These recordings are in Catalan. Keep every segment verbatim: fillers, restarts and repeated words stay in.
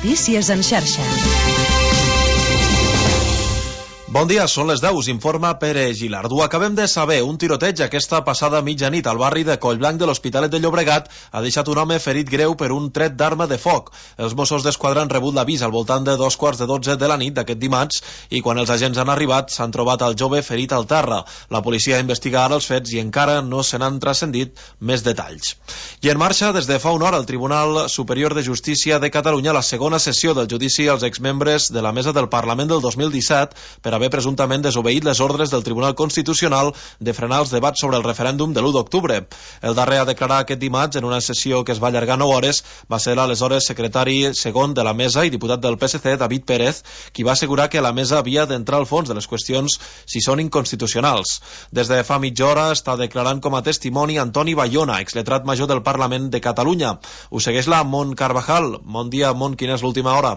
Notícies en xarxa. Bon dia, són les deu, us informa Pere Gilard. Ho acabem de saber, un tiroteig aquesta passada mitjanit al barri de Collblanc de l'Hospitalet de Llobregat ha deixat un home ferit greu per un tret d'arma de foc. Els Mossos d'Esquadra han rebut l'avís al voltant de dos quarts de dotze de la nit d'aquest dimarts i quan els agents han arribat s'han trobat el jove ferit al terra. La policia investiga ara els fets i encara no se n'han transcendit més detalls. I en marxa des de fa una hora el Tribunal Superior de Justícia de Catalunya la segona sessió del judici als exmembres de la mesa del Parlament del dos mil disset per haver presumptament desobeït les ordres del Tribunal Constitucional de frenar els debats sobre el referèndum de l'u d'octubre. El darrer a declarar aquest dimarts en una sessió que es va allargar nou hores va ser l'aleshores secretari segon de la mesa i diputat del P S C, David Pérez, qui va assegurar que la mesa havia d'entrar al fons de les qüestions si són inconstitucionals. Des de fa mitja hora està declarant com a testimoni Antoni Bayona, exletrat major del Parlament de Catalunya. Ho segueix la Mont Carvajal. Bon dia, Mont, quina és l'última hora?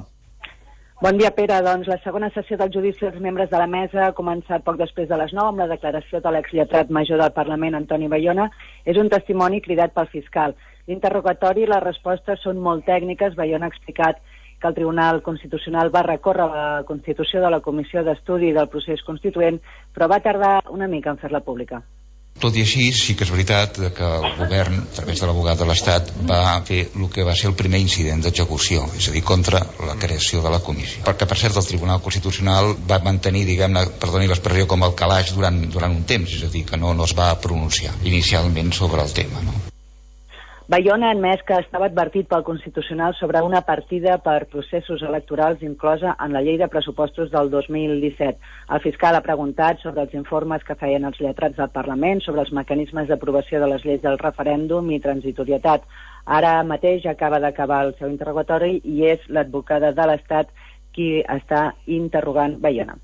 Bon dia, Pere. Doncs la segona sessió del judici als membres de la mesa ha començat poc després de les nou amb la declaració de l'exlletrat major del Parlament, Antoni Bayona. És un testimoni cridat pel fiscal. L'interrogatori i les respostes són molt tècniques. Bayona ha explicat que el Tribunal Constitucional va recórrer la constitució de la Comissió d'Estudi del Procés Constituent, però va tardar una mica en fer-la pública. Tot i així, sí que és veritat que el govern, a través de l'abogat de l'Estat, va fer el que va ser el primer incident d'execució, és a dir, contra la creació de la comissió. Perquè, per cert, el Tribunal Constitucional va mantenir, diguem-ne, perdoni l'expressió, com el calaix durant, durant un temps, és a dir, que no, no es va pronunciar inicialment sobre el tema, no? Bayona ha admès que estava advertit pel Constitucional sobre una partida per processos electorals inclosa en la llei de pressupostos del dos mil disset. El fiscal ha preguntat sobre els informes que feien els lletrats del Parlament, sobre els mecanismes d'aprovació de les lleis del referèndum i transitorietat. Ara mateix acaba d'acabar el seu interrogatori i és l'advocada de l'Estat qui està interrogant Bayona.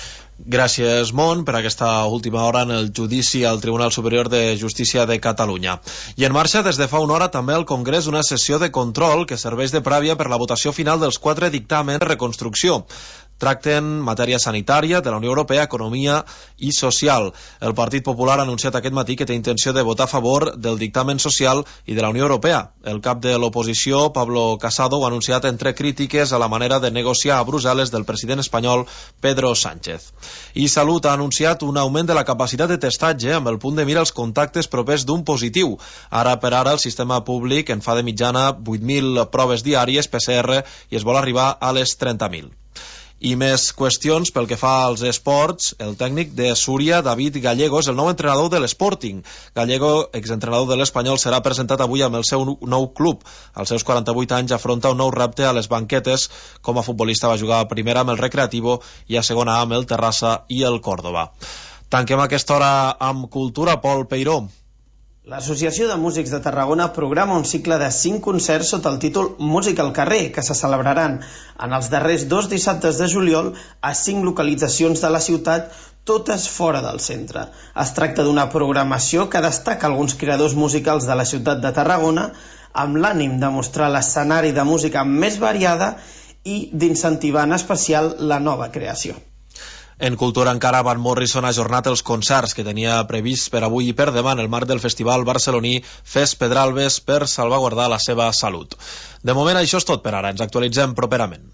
Gràcies, Mont, per aquesta última hora en el judici al Tribunal Superior de Justícia de Catalunya. I en marxa des de fa una hora també al Congrés una sessió de control que serveix de prèvia per la votació final dels quatre dictàmens de reconstrucció. Tracten matèria sanitària, de la Unió Europea, economia i social. El Partit Popular ha anunciat aquest matí que té intenció de votar a favor del dictamen social i de la Unió Europea. El cap de l'oposició, Pablo Casado, ho ha anunciat entre crítiques a la manera de negociar a Brussel·les del president espanyol Pedro Sánchez. I Salut ha anunciat un augment de la capacitat de testatge amb el punt de mira als contactes propers d'un positiu. Ara per ara el sistema públic en fa de mitjana vuit mil proves diàries P C R i es vol arribar a les trenta mil. I més qüestions pel que fa als esports. El tècnic de Súria, David Gallego, és el nou entrenador de l'Sporting. Gallego, exentrenador de l'Espanyol, serà presentat avui amb el seu nou club. Als seus quaranta-vuit anys afronta un nou repte a les banquetes. Com a futbolista va jugar a primera amb el Recreativo i a segona amb el Terrassa i el Córdoba. Tanquem aquesta hora amb cultura. Pol Peiró. L'Associació de Músics de Tarragona programa un cicle de cinc concerts sota el títol Música al carrer, que se celebraran en els darrers dos dissabtes de juliol a cinc localitzacions de la ciutat, totes fora del centre. Es tracta d'una programació que destaca alguns creadors musicals de la ciutat de Tarragona amb l'ànim de mostrar l'escenari de música més variada i d'incentivar en especial la nova creació. En cultura encara Van Morrison ha ajornat els concerts que tenia previst per avui i per demà en el marc del festival barceloní Fes Pedralbes per salvaguardar la seva salut. De moment això és tot per ara, ens actualitzem properament.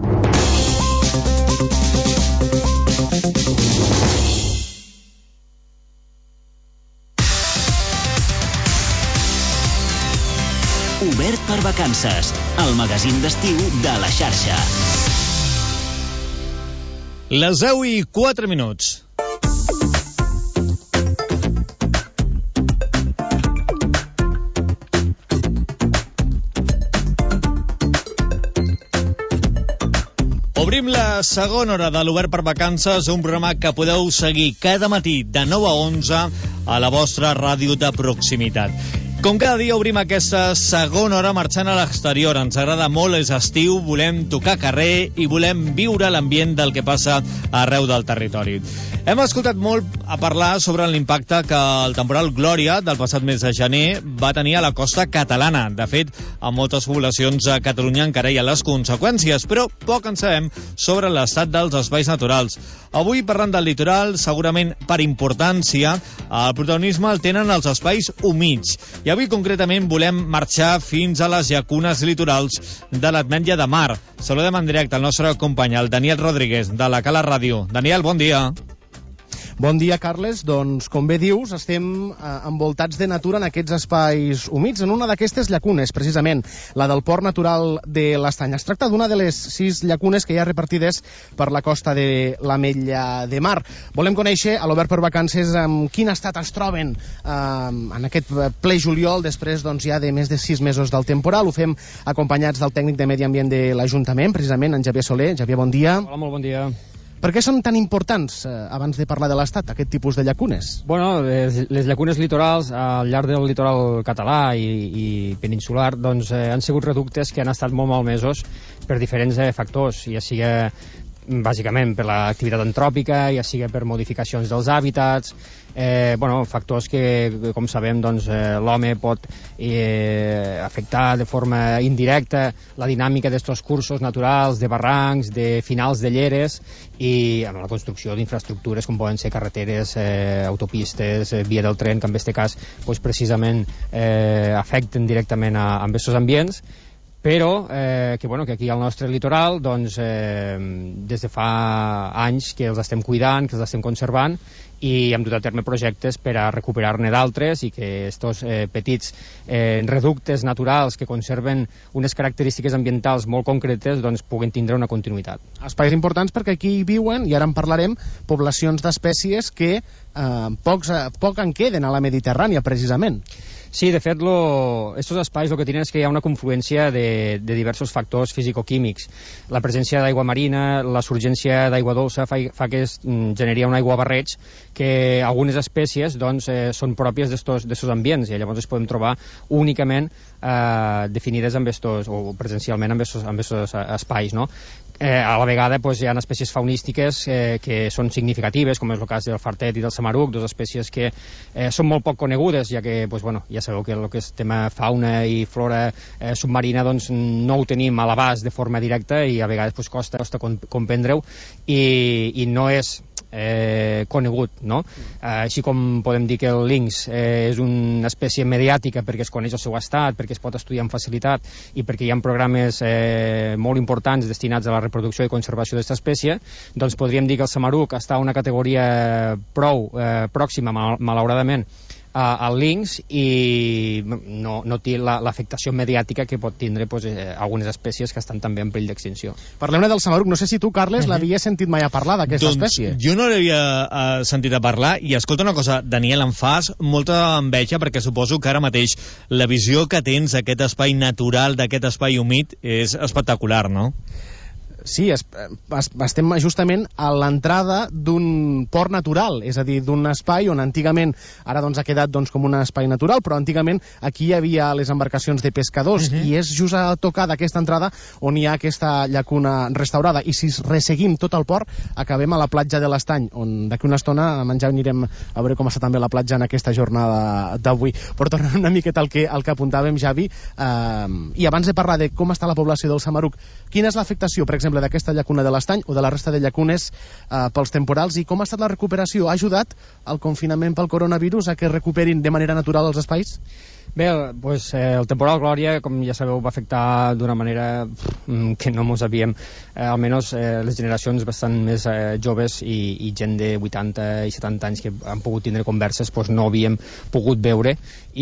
Obert per vacances, el magazín d'estiu de la xarxa. Les deu i quatre minuts. Obrim la segona hora de l'Obert per Vacances, un programa que podeu seguir cada matí de nou a onze a la vostra ràdio de proximitat. Com cada dia obrim aquesta segona hora marxant a l'exterior. Ens agrada molt, és estiu, volem tocar carrer i volem viure l'ambient del que passa arreu del territori. Hem escoltat molt a parlar sobre l'impacte que el temporal Glòria del passat mes de gener va tenir a la costa catalana. De fet, a moltes poblacions a Catalunya encara hi ha les conseqüències, però poc en sabem sobre l'estat dels espais naturals. Avui, parlant del litoral, segurament per importància, el protagonisme el tenen els espais humits. Hi ha avui concretament volem marxar fins a les llacunes litorals de l'Ametlla de Mar. Saludem en directe el nostre company, el Daniel Rodríguez, de la Cala Ràdio. Daniel, bon dia. Bon dia, Carles. Doncs, com bé dius, estem eh, envoltats de natura en aquests espais humits, en una d'aquestes llacunes, precisament, la del Port Natural de l'Estany. Es tracta d'una de les sis llacunes que hi ha repartides per la costa de l'Ametlla de Mar. Volem conèixer, a l'Obert per Vacances, en quin estat es troben eh, en aquest ple juliol, després doncs, ja de més de sis mesos del temporal. Ho fem acompanyats del tècnic de Medi Ambient de l'Ajuntament, precisament, en Javier Soler. Javier, bon dia. Hola, molt bon dia. Per què són tan importants, eh, abans de parlar de l'Estat, aquest tipus de llacunes? Bueno, les, les llacunes litorals al llarg del litoral català i, i peninsular doncs, eh, han sigut reductes que han estat molt malmesos per diferents eh, factors, ja sigui bàsicament per l'activitat antròpica, ja sigui per modificacions dels hàbitats, eh, bueno, factors que, com sabem, doncs, eh, l'home pot eh, afectar de forma indirecta la dinàmica d'estos cursos naturals, de barrancs, de finals de lleres, i amb la construcció d'infraestructures com poden ser carreteres, eh, autopistes, eh, via del tren, que en aquest cas doncs, precisament eh, afecten directament a, a aquests ambients, però eh, que, bueno, que aquí al nostre litoral doncs, eh, des de fa anys que els estem cuidant, que els estem conservant, i hem dut a terme projectes per a recuperar-ne d'altres i que estos eh, petits eh, reductes naturals que conserven unes característiques ambientals molt concretes doncs puguin tindre una continuïtat. Espais importants perquè aquí hi viuen, i ara en parlarem, poblacions d'espècies que eh, pocs, eh, poc en queden a la Mediterrània, precisament. Sí, de fet, lo, estos espais el que tenen és que hi ha una confluència de, de diversos factors fisicoquímics. La presència d'aigua marina, la surgència d'aigua dolça fa, fa que es mm, generi un aigua barreig que algunes espècies doncs, eh, són pròpies d'estos ambients i llavors es podem trobar únicament eh, definides amb estos, o presencialment amb estos, amb estos espais, no? Eh, a la vegada pues, hi ha espècies faunístiques eh, que són significatives, com és el cas del fartet i del samaruc, dues espècies que eh, són molt poc conegudes, ja que pues, bueno, ja sabeu que el que és tema fauna i flora eh, submarina doncs, no ho tenim a l'abast de forma directa i a vegades pues, costa, costa comprendre-ho i, i no és eh, conegut, no? Eh, així com podem dir que el linx eh, és una espècie mediàtica perquè es coneix el seu estat, perquè es pot estudiar amb facilitat i perquè hi ha programes eh, molt importants destinats a la reproducció i conservació d'aquesta espècie, doncs podríem dir que el samaruc està a una categoria prou eh, pròxima, mal, malauradament, al linx i no, no té l'afectació la, mediàtica que pot tindre pues, eh, algunes espècies que estan també en perill d'extinció. Parlem-ne del samaruc. No sé si tu, Carles, uh-huh. l'havies sentit mai a parlar d'aquesta doncs, espècie. Jo no l'havia uh, sentit a parlar i escolta una cosa, Daniel, em fas molta enveja perquè suposo que ara mateix la visió que tens d'aquest espai natural, d'aquest espai humit, és espectacular, no? Sí, es, es, estem justament a l'entrada d'un port natural, és a dir, d'un espai on antigament, ara doncs ha quedat doncs, com un espai natural, però antigament aquí hi havia les embarcacions de pescadors, uh-huh. i és just a tocar d'aquesta entrada on hi ha aquesta llacuna restaurada, i si resseguim tot el port, acabem a la platja de l'Estany, on d'aquí una estona a menjar anirem a veure com està també la platja en aquesta jornada d'avui. Però tornant una miqueta al que, al que apuntàvem, Javi, eh, i abans de parlar de com està la població del samaruc, quina és l'afectació, per exemple, d'aquesta llacuna de l'Estany o de la resta de llacunes eh, pels temporals, i com ha estat la recuperació? Ha ajudat el confinament pel coronavirus a que recuperin de manera natural els espais? Bé, pues, eh, el temporal Glòria, com ja sabeu, va afectar d'una manera pff, que no mos havíem, eh, almenys eh, les generacions bastant més eh, joves i, i gent de vuitanta i setanta anys que han pogut tindre converses, pues, no havíem pogut veure,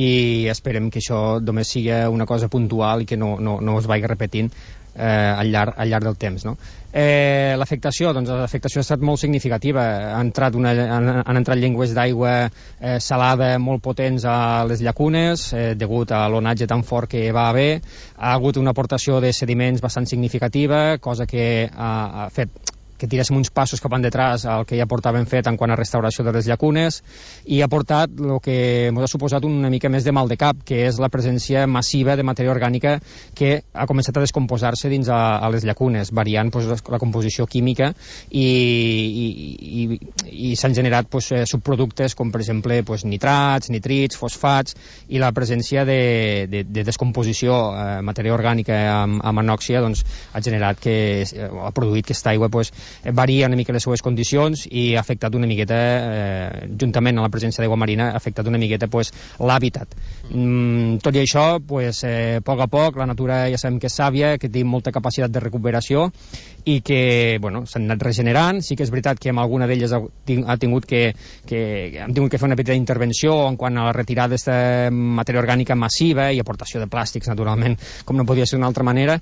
i esperem que això només sigui una cosa puntual i que no, no, no es vagi repetint eh, al, llarg, al llarg del temps, no? Eh, l'afectació, doncs l'afectació ha estat molt significativa. Han entrat, una, han, han entrat llengües d'aigua eh, salada molt potents a les llacunes eh, degut a l'onatge tan fort que va haver. Ha hagut una aportació de sediments bastant significativa, cosa que ha, ha fet que tiréssim uns passos cap endetràs al que ja portàvem fet en quant a restauració de les llacunes, i ha portat el que ens ha suposat una mica més de mal de cap, que és la presència massiva de matèria orgànica que ha començat a descomposar-se dins a, a les llacunes, variant pues, la composició química, i, i, i, i s'han generat pues, subproductes com per exemple pues, nitrats, nitrits, fosfats, i la presència de, de, de descomposició eh, matèria orgànica amb, amb anòxia doncs, ha generat que ha produït que aquesta aigua pues, varia una mica les seues condicions i ha afectat una miqueta, eh, juntament amb la presència d'aigua marina, ha afectat una miqueta pues, l'hàbitat. Mm, tot i això, pues, eh, a poc a poc, la natura ja sabem que és sàvia, que té molta capacitat de recuperació i que bueno, s'han anat regenerant. Sí que és veritat que amb alguna d'elles ha, ha tingut que, que hem tingut que fer una petita intervenció en quant a la retirada d'aquesta matèria orgànica massiva i aportació de plàstics, naturalment, com no podia ser d'una altra manera,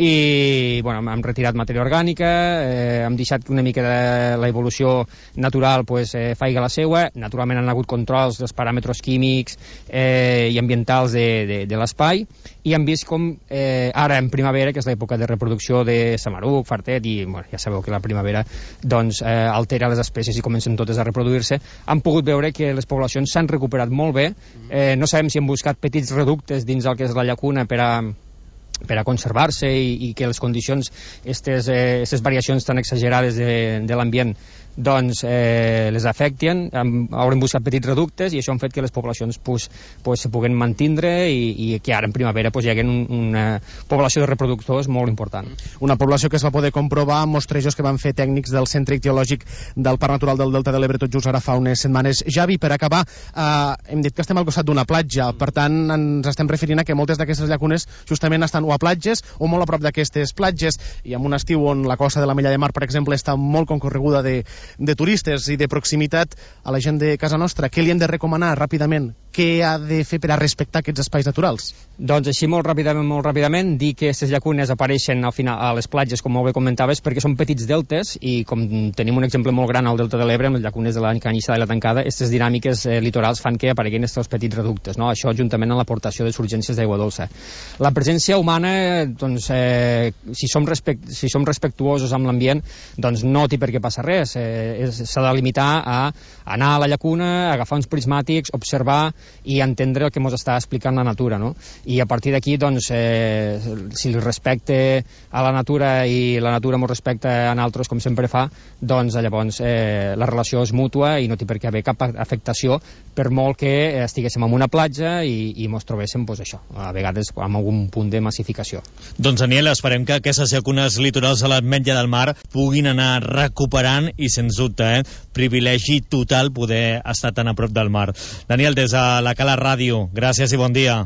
i bueno, hem retirat matèria orgànica, eh, hem deixat que una mica de l'evolució natural pues, eh, faiga la seua. Naturalment han hagut controls dels paràmetres químics eh, i ambientals de, de, de l'espai, i hem vist com eh, ara en primavera, que és l'època de reproducció de samaruc, fartet, i bueno, ja sabeu que la primavera doncs, eh, altera les espècies i comencen totes a reproduir-se, han pogut veure que les poblacions s'han recuperat molt bé. Eh, no sabem si han buscat petits reductes dins el que és la llacuna per a per a conservar-se i, i que les condicions, aquestes eh, variacions tan exagerades de, de l'ambient doncs eh, les afecten. Haurem buscat petits reductes i això ha fet que les poblacions pues, pues, se puguen mantindre i, i que ara en primavera pues, hi hagi un, una població de reproductors molt important. Una població que es va poder comprovar amb mostrejos que van fer tècnics del Centre Ictiològic del Parc Natural del Delta de l'Ebre tot just ara fa unes setmanes. Javi, per acabar, eh, hem dit que estem al costat d'una platja, per tant ens estem referint a que moltes d'aquestes llacunes justament estan o a platges o molt a prop d'aquestes platges, i en un estiu on la costa de la Mella de Mar, per exemple, està molt concorreguda de de turistes i de proximitat, a la gent de casa nostra, què li hem de recomanar ràpidament? Què ha de fer per a respectar aquests espais naturals? Doncs així molt ràpidament, molt ràpidament, dir que aquestes llacunes apareixen al final a les platges, com molt bé comentaves, perquè són petits deltes, i com tenim un exemple molt gran al Delta de l'Ebre, amb les llacunes de la Canyissada i la Tancada, aquestes dinàmiques eh, litorals fan que apareguin aquests petits reductes, no? Això juntament amb l'aportació de surgències d'aigua dolça. La presència humana, doncs, eh, si, som respect, si som respectuosos amb l'ambient, doncs no té per què passar res. Eh, s'ha de limitar a anar a la llacuna, agafar uns prismàtics, observar i entendre el que ens està explicant la natura, no? I a partir d'aquí, doncs, eh, si el respecte a la natura i la natura ens respecta a nosaltres, com sempre fa, doncs llavors eh, la relació és mútua i no té per què haver cap afectació, per molt que estiguéssim en una platja i, i ens trobéssim, doncs això, a vegades amb algun punt de massificació. Doncs, Daniel, esperem que aquestes llacunes litorals a l'Ametlla del Mar puguin anar recuperant i, sens dubte, eh, privilegi total poder estar tan a prop del mar. Daniel, des de la Cala Ràdio, gràcies i bon dia.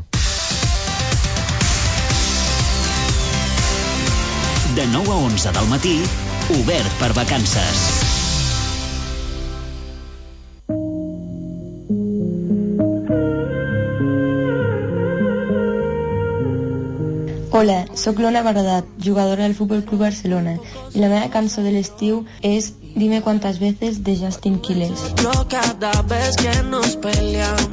De nou a onze del matí, obert per vacances. Hola, sóc l'Ona Baradat, jugadora del Futbol Club Barcelona, i la meva cançó de l'estiu és Dime cuántas veces de Justin Quiles. Cada vez que nos peleamos,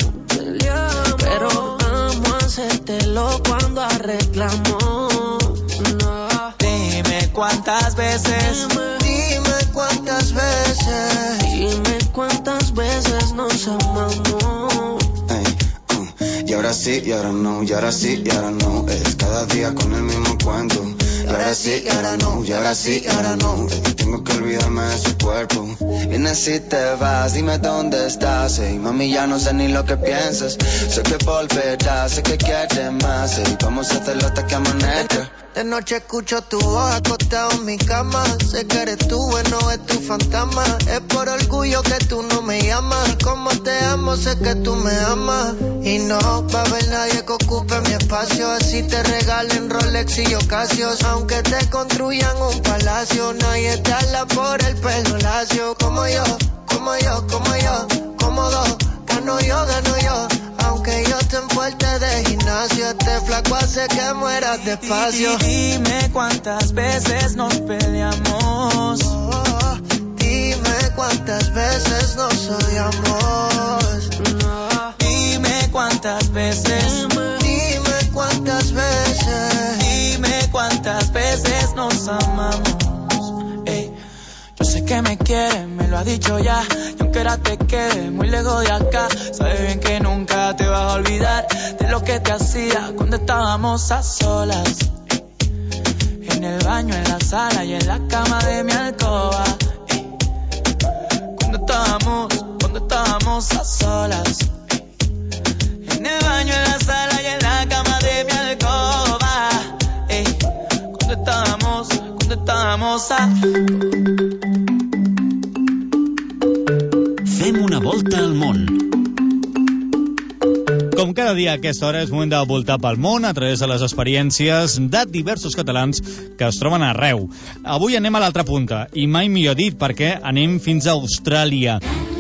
pero amo hacértelo cuando arreglamos. No. Dime cuántas veces, dime cuántas veces, dime cuántas veces nos amamos. Y ahora sí, y ahora no, y ahora sí, y ahora no. Es cada día con el mismo cuento. Y ahora sí, y ahora no, y ahora sí, y ahora no. Tengo que olvidarme de su cuerpo. Vienes y te vas, dime dónde estás. Ey, mami, ya no sé ni lo que piensas. Sé que volverás, sé que quieres más. Ey, vamos a hacerlo hasta que amanezca. De noche escucho tu voz acostado en mi cama. Sé que eres tú, bueno, es tu fantasma. Es por orgullo que tú no me llamas. Y como te amo, sé que tú me amas. Y no va a haber nadie que ocupe mi espacio. Así te regalen Rolex y Ocasios. Aunque te construyan un palacio, nadie te habla por el pelo lacio. Como yo, como yo, como yo, cómodo. Gano yo, gano yo. Aunque yo te envuelte de gimnasio, este flaco hace que mueras despacio. Dime cuántas veces nos peleamos. Oh, dime cuántas veces nos odiamos. No. Dime cuántas veces. Dime cuántas veces. Dime cuántas veces nos amamos. Ey. Yo sé que me quieres, me lo ha dicho ya. Y aunque ahora te quede muy lejos de acá, sabes bien que nunca te vas a olvidar de lo que te hacía cuando estábamos a solas. En el baño, en la sala y en la cama de mi alcoba. Cuando estábamos, cuando estábamos a solas. En el baño, en la sala y en la cama de mi alcoba. Cuando estábamos, cuando estábamos a... Donem una volta al món. Com cada dia a aquesta hora és moment de voltar pel món a través de les experiències de diversos catalans que es troben arreu. Avui anem a l'altra punta, i mai millor dit, perquè anem fins a Austràlia.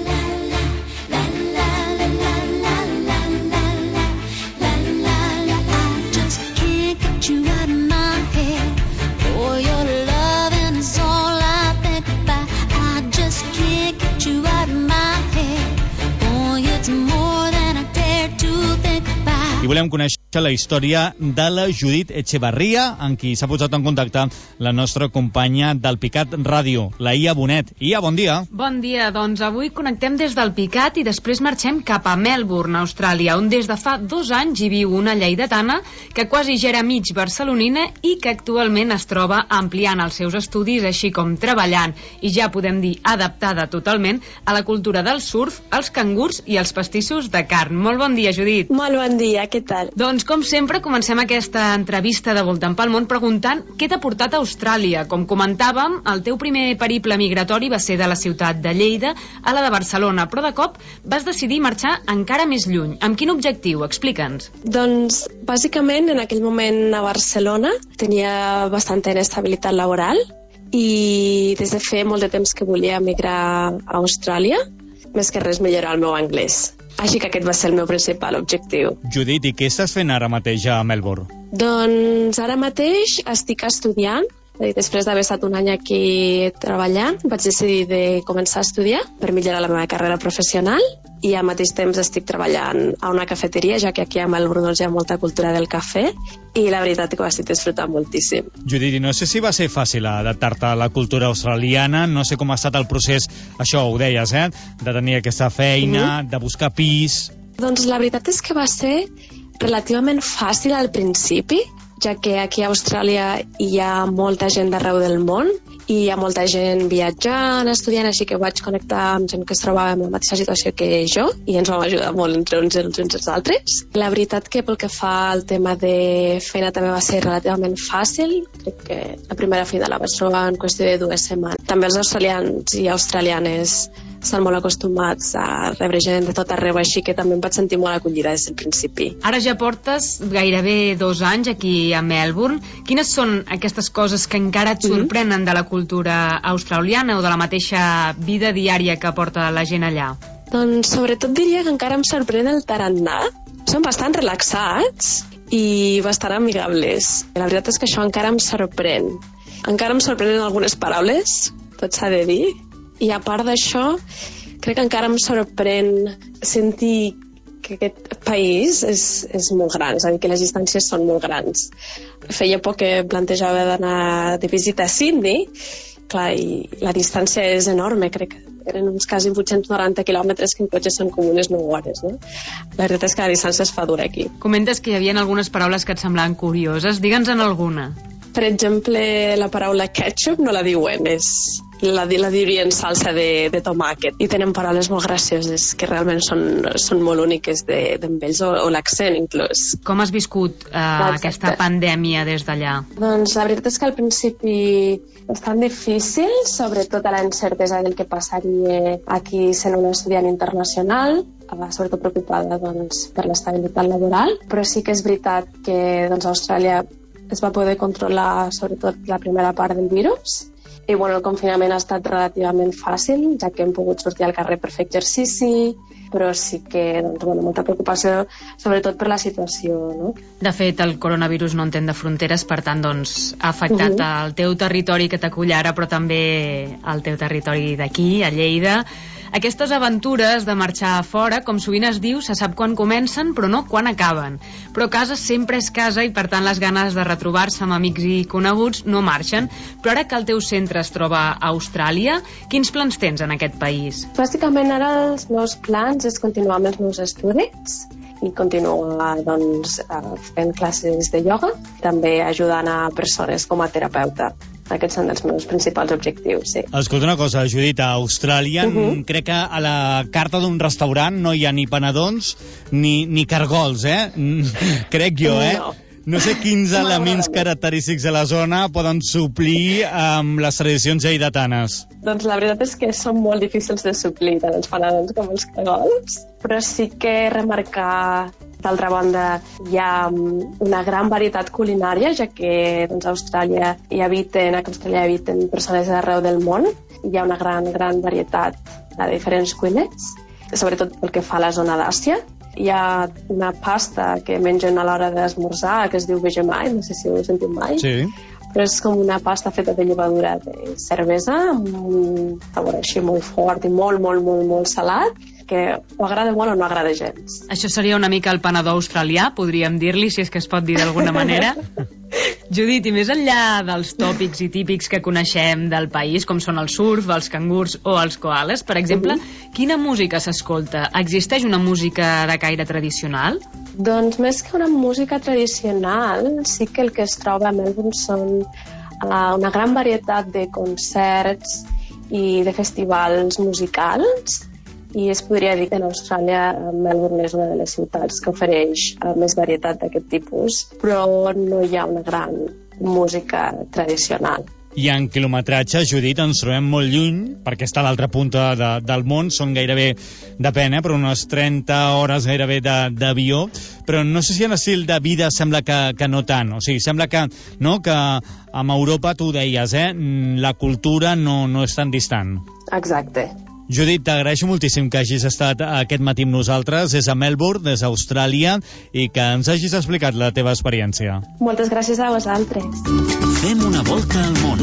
I volem conèixer la història de la Judit Echevarria, amb qui s'ha posat en contacte la nostra companya del Picat Ràdio, la Ia Bonet. Ia, bon dia. Bon dia, doncs avui connectem des del Picat i després marxem cap a Melbourne, Austràlia, on des de fa dos anys hi viu una lleidatana que quasi ja era mig barcelonina i que actualment es troba ampliant els seus estudis, així com treballant, i ja podem dir adaptada totalment, a la cultura del surf, els cangurs i els pastissos de carn. Molt bon dia, Judit. Molt bon dia, què tal? Doncs, com sempre, comencem aquesta entrevista de Voltant pel món preguntant què t'ha portat a Austràlia. Com comentàvem, el teu primer periple migratori va ser de la ciutat de Lleida a la de Barcelona, però de cop vas decidir marxar encara més lluny. Amb quin objectiu? Explica'ns. Doncs, bàsicament, en aquell moment a Barcelona tenia bastanta inestabilitat laboral i des de fer molt de temps que volia emigrar a Austràlia, més que res millorar el meu anglès. Així que aquest va ser el meu principal objectiu. Judit, i què estàs fent ara mateix a Melbourne? Doncs ara mateix estic estudiant. Després d'haver estat un any aquí treballant, vaig decidir de començar a estudiar per millorar la meva carrera professional i al mateix temps estic treballant a una cafeteria, ja que aquí a Melbourne doncs, hi ha molta cultura del cafè i la veritat que ho estic disfrutant moltíssim. Judit, no sé si va ser fàcil adaptar-te a la cultura australiana, no sé com ha estat el procés, això ho deies, eh? De tenir aquesta feina, mm-hmm. de buscar pis... Doncs la veritat és que va ser relativament fàcil al principi, ja que aquí a Austràlia hi ha molta gent d'arreu del món i hi ha molta gent viatjant, estudiant, així que vaig connectar amb gent que es trobava en la mateixa situació que jo i ens vam ajudar molt entre uns i els uns els altres. La veritat que pel que fa al tema de feina també va ser relativament fàcil, crec que la primera feina la vaig trobar en qüestió de dues setmanes. També els australians i australianes estan molt acostumats a rebre gent de tot arreu, així que també em vaig sentir molt acollida des del principi. Ara ja portes gairebé dos anys aquí a Melbourne. Quines són aquestes coses que encara et sorprenen mm-hmm. de la cultura australiana o de la mateixa vida diària que porta la gent allà? Doncs sobretot diria que encara em sorprèn el tarannà. Són bastant relaxats i bastant amigables. La veritat és que això encara em sorprèn. Encara em sorprenen algunes paraules, tot s'ha de dir. I a part d'això, crec que encara em sorprèn sentir que aquest país és, és molt gran, és a dir, que les distàncies són molt grans. Feia poc que plantejava d'anar de visita a Sydney, clar, i la distància és enorme, crec que eren uns quasi vuit-cents noranta quilòmetres que en cotxe són com unes nou hores, no? La veritat és que la distància es fa dura aquí. Comentes que hi havia algunes paraules que et semblaven curioses, digue'ns-en alguna. Per exemple, la paraula ketchup no la diuen, és... La, la dirien salsa de, de tomàquet i tenen paraules molt gracioses que realment són, són molt úniques d'ells de, o, o l'accent inclús. Com has viscut eh, aquesta pandèmia des d'allà? Doncs la veritat és que al principi bastant difícil, sobretot a la incertesa del que passaria aquí sent una estudiant internacional, sobretot preocupada doncs, per l'estabilitat laboral, però sí que és veritat que doncs, a Austràlia es va poder controlar sobretot la primera part del virus. I bueno, el confinament ha estat relativament fàcil, ja que hem pogut sortir al carrer per fer exercici, però sí que doncs, bueno, molta preocupació, sobretot per la situació, no? De fet, el coronavirus no entén de fronteres, per tant, doncs, ha afectat uh-huh. el teu territori que t'acull ara, però també el teu territori d'aquí, a Lleida. Aquestes aventures de marxar a fora, com sovint es diu, se sap quan comencen, però no quan acaben. Però casa sempre és casa i, per tant, les ganes de retrobar-se amb amics i coneguts no marxen. Però ara que el teu centre es troba a Austràlia, quins plans tens en aquest país? Bàsicament, ara els meus plans és continuar amb els meus estudis i continuar doncs, fent classes de ioga, també ajudant a persones com a terapeuta. Aquests són els meus principals objectius, sí. Escolta una cosa, Judit, a Austràlia uh-huh. crec que a la carta d'un restaurant no hi ha ni panadons ni, ni cargols, eh? Crec jo, eh? No. no sé quins elements característics de la zona poden suplir amb les tradicions lleidatanes. Doncs la veritat és que són molt difícils de suplir, tant els panadons com els cagols, però sí que remarcar, d'altra banda, hi ha una gran varietat culinària, ja que doncs, a Austràlia hi habiten, a Austràlia hi habiten persones d'arreu del món. Hi ha una gran, gran varietat de diferents cuines, sobretot pel que fa a la zona d'Àsia. Hi ha una pasta que mengen a l'hora d'esmorzar, que es diu Vegemite, no sé si ho heu sentit mai. Sí. Però és com una pasta feta de llevadura de cervesa, amb un sabor així molt fort i molt, molt, molt, molt salat, que o agrada molt o no agrada gens. Això seria una mica el panador australià, podríem dir-li, si és que es pot dir d'alguna manera. Judit, i més enllà dels tòpics i típics que coneixem del país, com són el surf, els cangurs o els koales, per exemple, uh-huh. quina música s'escolta? Existeix una música de caire tradicional? Doncs més que una música tradicional, sí que el que es troba a Melbourne són uh, una gran varietat de concerts i de festivals musicals, i es podria dir que en Austràlia Melbourne és una de les ciutats que ofereix més varietat d'aquest tipus, però no hi ha una gran música tradicional. I en quilometratge, Judit, ens trobem molt lluny, perquè està a l'altra punta de, del món, són gairebé, depèn, eh, però unes trenta hores gairebé d'avió, però no sé si en estil de vida sembla que, que no tant, o sigui, sembla que, no, que amb Europa, tu deies, eh, la cultura no, no és tan distant. Exacte. Judit, t'agraeixo moltíssim que hagis estat aquest matí amb nosaltres des de Melbourne, des d'Austràlia, i que ens hagis explicat la teva experiència. Moltes gràcies a vosaltres. Fem una volta al món.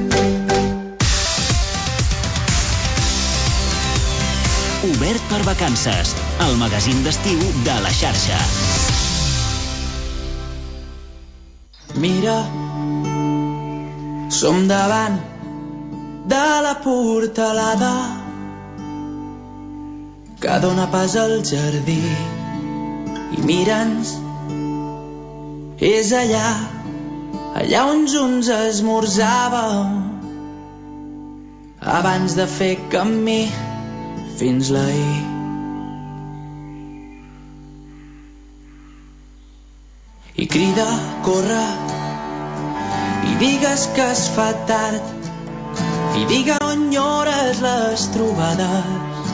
Obert per vacances, el magazín d'estiu de la xarxa. Mira, som davant de la portalada que dona pas al jardí i mira'ns, és allà, allà on junts esmorzàvem abans de fer camí fins l'ahir. I crida, corre, i digues que es fa tard, i digue on enyores les trobades.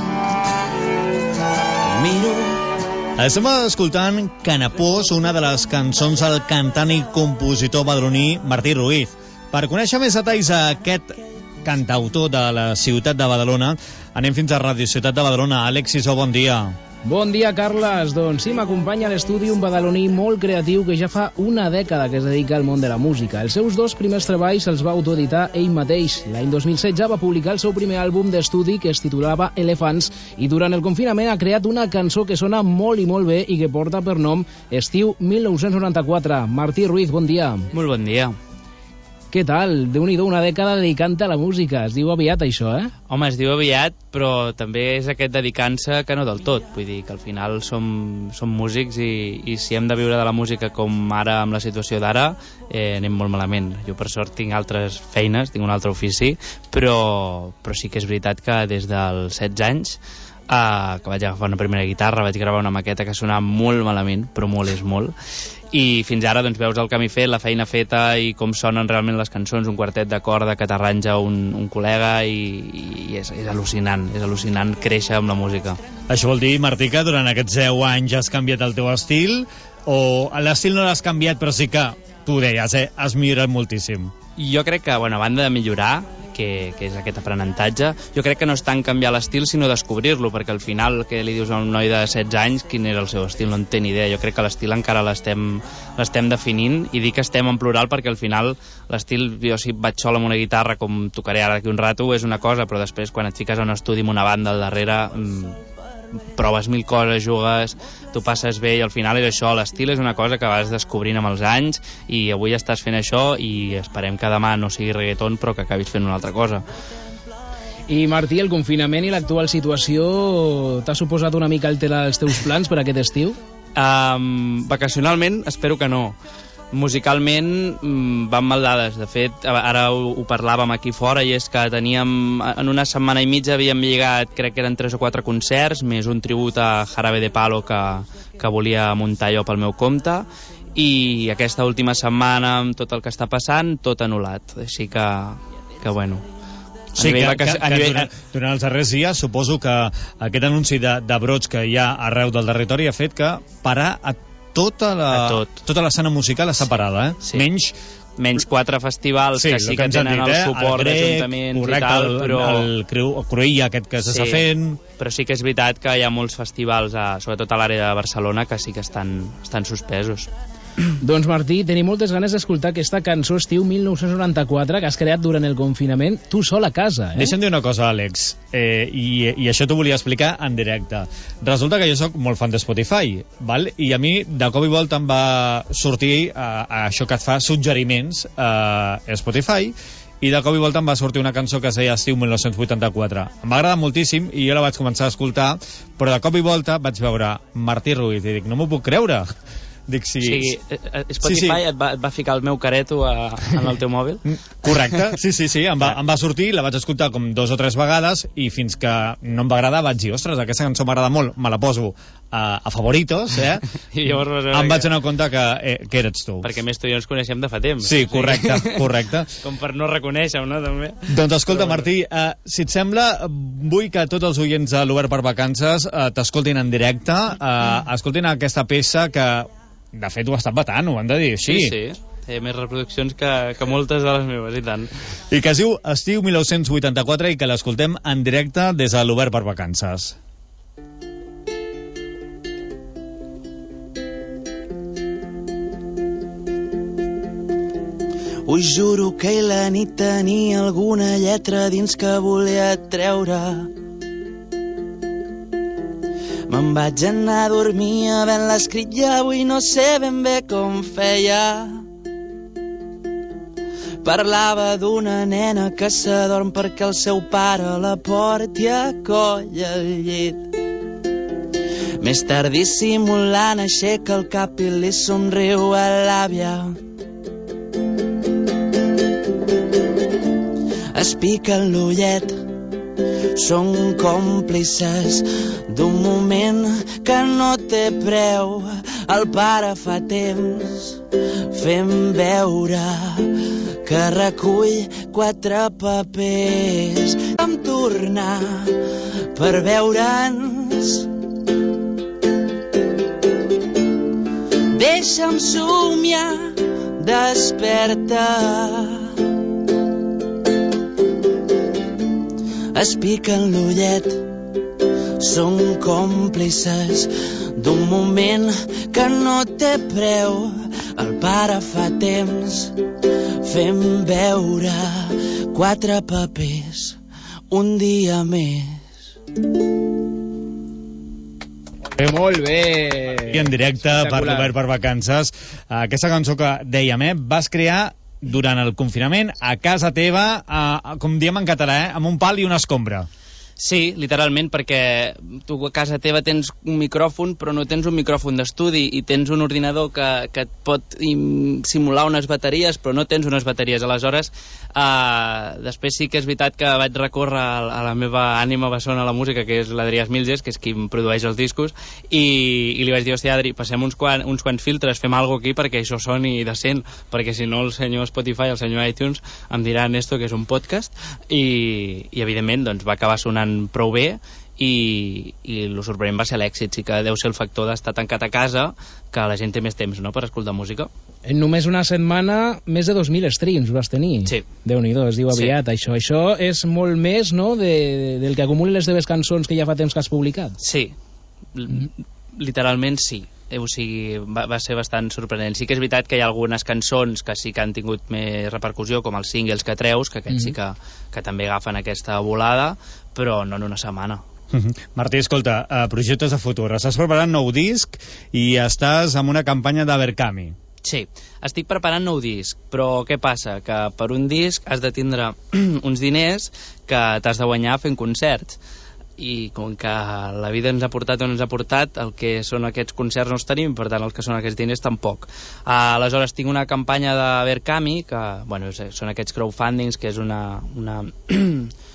Miro. Estem escoltant Canapós, una de les cançons del cantant i compositor badaloní Martí Ruiz. Per conèixer més detalls d'aquest cantautor de la ciutat de Badalona, anem fins a Ràdio Ciutat de Badalona. Àlex Sisó, bon dia. Bon dia, Carles. Doncs sí, m'acompanya a l'estudi un badaloní molt creatiu que ja fa una dècada que es dedica al món de la música. Els seus dos primers treballs els va autoeditar ell mateix. L'any dos mil setze va publicar el seu primer àlbum d'estudi que es titulava Elefants i durant el confinament ha creat una cançó que sona molt i molt bé i que porta per nom Estiu mil nou-cents noranta-quatre. Martí Ruiz, bon dia. Molt bon dia. Què tal? Déu-n'hi-do, una dècada dedicant a la música. Es diu aviat, això, eh? Home, es diu aviat, però també és aquest dedicant-se que no del tot. Vull dir que al final som, som músics i, i si hem de viure de la música com ara, amb la situació d'ara, eh, anem molt malament. Jo, per sort, tinc altres feines, tinc un altre ofici, però, però sí que és veritat que des dels setze anys Uh, que vaig agafar una primera guitarra, vaig gravar una maqueta que sonava molt malament, però molt és molt, i fins ara doncs veus el camí fet, la feina feta i com sonen realment les cançons, un quartet de corda que t'arranja un, un col·lega i, i és, és al·lucinant, és al·lucinant créixer amb la música. Això vol dir, Martí, que durant aquests deu anys has canviat el teu estil, o l'estil no l'has canviat però sí que, tu deies, eh, has millorat moltíssim? Jo crec que, bueno, a banda de millorar, que, que és aquest aprenentatge, jo crec que no és tant canviar l'estil sinó descobrir-lo, perquè al final que li dius a un noi de setze anys quin era el seu estil, no en té ni idea. Jo crec que l'estil encara l'estem l'estem definint, i dic que estem en plural perquè al final l'estil, jo si vaig sol amb una guitarra com tocaré ara d'aquí un rato és una cosa, però després quan et fiques a un estudi amb una banda al darrere mmm, proves mil coses, jugues, tu passes bé i al final és això, l'estil és una cosa que vas descobrint amb els anys i avui estàs fent això i esperem que demà no sigui reggaeton però que acabis fent una altra cosa. I Martí, el confinament i l'actual situació t'ha suposat una mica alterar els teus plans per aquest estiu? Um, vacacionalment espero que no. Musicalment mmm, van mal dades. De fet, ara ho, ho parlàvem aquí fora i és que teníem, en una setmana i mitja havíem lligat, crec que eren tres o quatre concerts, més un tribut a Jarabe de Palo que, que volia muntar jo pel meu compte, i aquesta última setmana amb tot el que està passant, tot anul·lat, així que, que bueno... Sí, que, que, que nivell... durant, durant els darrers dies suposo que aquest anunci de, de brots que hi ha arreu del territori ha fet que parar a tota la, a tot. tota l'escena musical està parada, eh? Sí. Menys... Menys quatre festivals sí, que sí que, que tenen dit, el suport eh? d'ajuntaments i tal, el, però... el, el, el Cruïlla aquest que s'està sí, fent... Però sí que és veritat que hi ha molts festivals, a, sobretot a l'àrea de Barcelona, que sí que estan, estan suspesos. Doncs Martí, tenim moltes ganes d'escoltar aquesta cançó estiu mil nou-cents noranta-quatre que has creat durant el confinament, tu sol a casa, eh? Deixa'm dir una cosa, Àlex, eh, i, i això t'ho volia explicar en directe. Resulta que jo sóc molt fan de Spotify, val? I a mi de cop i volta em va sortir eh, això que et fa suggeriments eh, a Spotify, i de cop i volta em va sortir una cançó que es deia Estiu mil nou-cents vuitanta-quatre. Em va agradar moltíssim i jo la vaig començar a escoltar, però de cop i volta vaig veure Martí Ruiz i dic, no m'ho puc creure. Dic, sí. O sigui, Spotify sí, sí. Et, va, et va ficar el meu careto a, en el teu mòbil? Correcte, sí, sí, sí, em va, em va sortir, la vaig escoltar com dos o tres vegades i fins que no em va agradar vaig dir, ostres, aquesta cançó m'agrada molt, me la poso a, a favoritos, eh? I llavors em vaig donar compte que, eh, que eres tu. Perquè més tu i jo ens coneixem de fa temps. Sí, correcte, correcte. Com per no reconèixer-ho, no, també? Doncs escolta, Martí, eh, si et sembla, vull que tots els oients de l'Obert per Vacances eh, t'escoltin en directe, eh, escoltin aquesta peça que de fet ho ha estat batant, ho han de dir així. Sí, sí, té més reproduccions que, que moltes de les meves, i tant. I que es diu Estiu mil nou-cents vuitanta-quatre i que l'escoltem en directe des de l'Obert per Vacances. Us juro que ahir la nit tenia alguna lletra dins que volia treure. Me'n vaig anar a dormir havent-la escrit i avui no sé ben bé com feia. Parlava d'una nena que s'adorm perquè el seu pare la porti a coll al llit. Més tard dissimulant aixeca el cap i li somriu a l'àvia. Es pica l'ullet, són còmplices d'un moment que no té preu. El pare fa temps fem veure que recull quatre papers. Vam tornar per veure'ns. Deixa'm somiar, desperta. Es piquen l'ullet, són còmplices d'un moment que no té preu. El pare fa temps fem veure quatre papers un dia més. Eh, molt bé. I en directe per l'Obert per Vacances. Aquesta cançó que dèiem, eh, vas crear durant el confinament a casa teva, a, com diem en català, eh, amb un pal i una escombra. Sí, literalment, perquè tu a casa teva tens un micròfon, però no tens un micròfon d'estudi, i tens un ordinador que, que et pot simular unes bateries, però no tens unes bateries. Aleshores, uh, després sí que és veritat que vaig recórrer a, a la meva ànima bessona a la música, que és l'Adrià Milges, que és qui em produeix els discos, i, i li vaig dir, hòstia, Adri, passem uns, quan, uns quants filtres, fem alguna cosa aquí perquè això soni decent, perquè si no el senyor Spotify, el senyor iTunes, em diran esto que és un podcast, i, i evidentment doncs, va acabar sonant prou bé, i, i el sorprenent va ser l'èxit. Sí que deu ser el factor d'estar tancat a casa, que la gent té més temps, no?, per escoltar música. En només una setmana, més de dos mil streams vas tenir. Sí. Déu-n'hi-do, es diu aviat, sí. Això. Això és molt més, no?, de, de, del que acumulen les teves cançons que ja fa temps que has publicat. Sí, mm-hmm. Literalment sí. O sigui, va, va ser bastant sorprenent. Sí que és veritat que hi ha algunes cançons que sí que han tingut més repercussió, com els singles que treus, que aquests mm-hmm. sí que, que també agafen aquesta volada, però no en una setmana. Mm-hmm. Martí, escolta, uh, projectes de futur. Estàs preparant nou disc i estàs amb una campanya d'Abercami. Sí, estic preparant nou disc, però què passa? Que per un disc has de tindre uns diners que t'has de guanyar fent concerts. I com que la vida ens ha portat on ens ha portat, el que són aquests concerts no els tenim, per tant el que són aquests diners tampoc. Uh, aleshores tinc una campanya de Berkami, que bueno, són aquests crowdfundings, que és una, una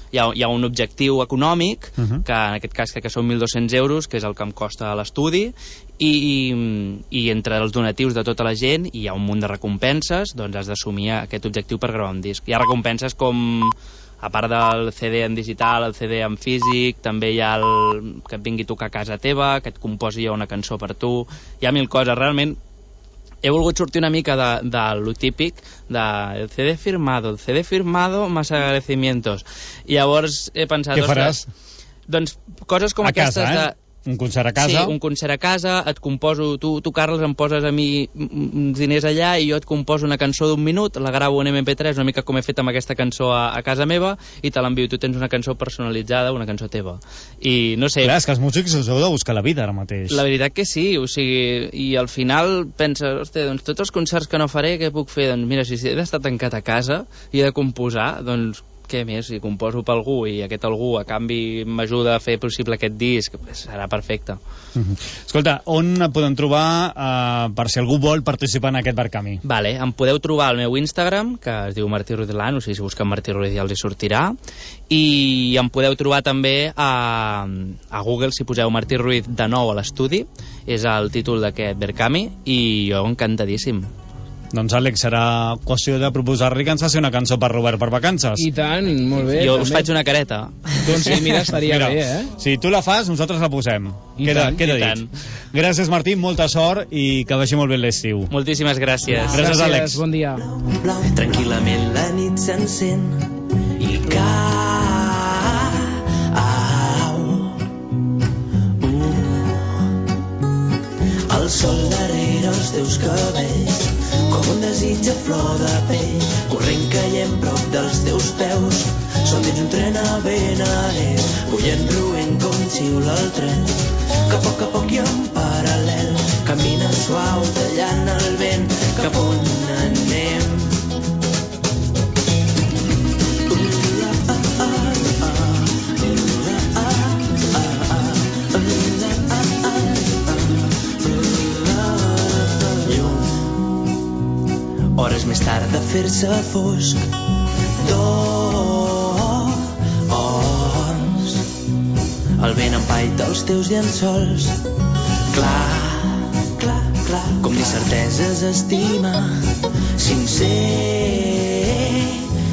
hi ha, hi ha un objectiu econòmic, Uh -huh. que en aquest cas crec que són mil dos-cents euros, que és el que em costa l'estudi, i, i, i entre els donatius de tota la gent hi ha un munt de recompenses, doncs has d'assumir aquest objectiu per gravar un disc. Hi ha recompenses com, a part del C D en digital, el C D en físic, també hi ha el que et vingui a tocar a casa teva, que et composi una cançó per tu, hi ha mil coses. Realment he volgut sortir una mica de, de lo típic de el C D firmado, el C D firmado más agradecimientos, i llavors he pensat... Què faràs? Doncs coses com a aquestes casa, eh? de... Un concert a casa? Sí, un concert a casa, et composo, tu, tu Carles, em poses a mi uns diners allà i jo et composo una cançó d'un minut, la gravo en eme pe tres, una mica com he fet amb aquesta cançó a, a casa meva, i te l'envio. Tu tens una cançó personalitzada, una cançó teva. I no sé... Clar, és que els músics us heu de buscar la vida ara mateix. La veritat que sí, o sigui, i al final penses, hòstia, doncs tots els concerts que no faré, què puc fer? Doncs mira, si he d'estar tancat a casa i he de composar, doncs què més? Si composo per algú i aquest algú a canvi m'ajuda a fer possible aquest disc, pues serà perfecte. Uh -huh. Escolta, on et podem trobar uh, per si algú vol participar en aquest Barcamí? Vale, em podeu trobar al meu Instagram, que es diu Martí Ruiz Lan, o sigui, si busquen Martí Ruiz ja els hi sortirà, i em podeu trobar també a, a Google, si poseu Martí Ruiz de nou a l'estudi, és el títol d'aquest Barcamí, i jo encantadíssim. Doncs Àlex, serà qüestió de proposar-li que ens faci una cançó per Robert per vacances. I tant, molt bé. Jo també. us faig una careta. Doncs sí, mira, estaria mira, bé, eh? Si tu la fas, nosaltres la posem. I queda tant, queda i dit. tant. Gràcies, Martí, molta sort i que vagi molt bé l'estiu. Moltíssimes gràcies. Gràcies, gràcies Àlex. Bon dia. Tranquil·lament la nit s'encén i cau uh. el sol darrere els teus cabells com un desig a flor de pell, corrent caient prop dels teus peus. Som dins un tren a Benares, bullent roent com xiula el tren, que a poc a poc i en paral·lel camina suau tallant el vent. Cap on anem? Hores més tard de fer-se fosc, doncs el vent empaita els teus llençols. Clar, clar, clar, com ni certeses estima, sincer.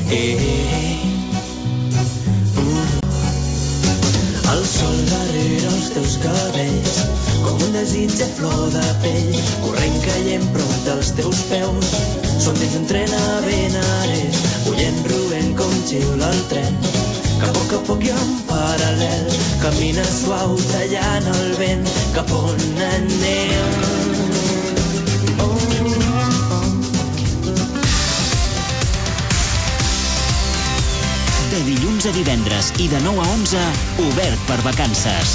El sol darrere els teus cabells, com un desig de flor de pell, corrent caient prop dels teus peus. Som dins un tren a Benares, bullent roent com xiula el tren, que a poc a poc i en paral·lel camina suau tallant el vent. Cap on anem? De dilluns a divendres i de nou a onze, obert per vacances.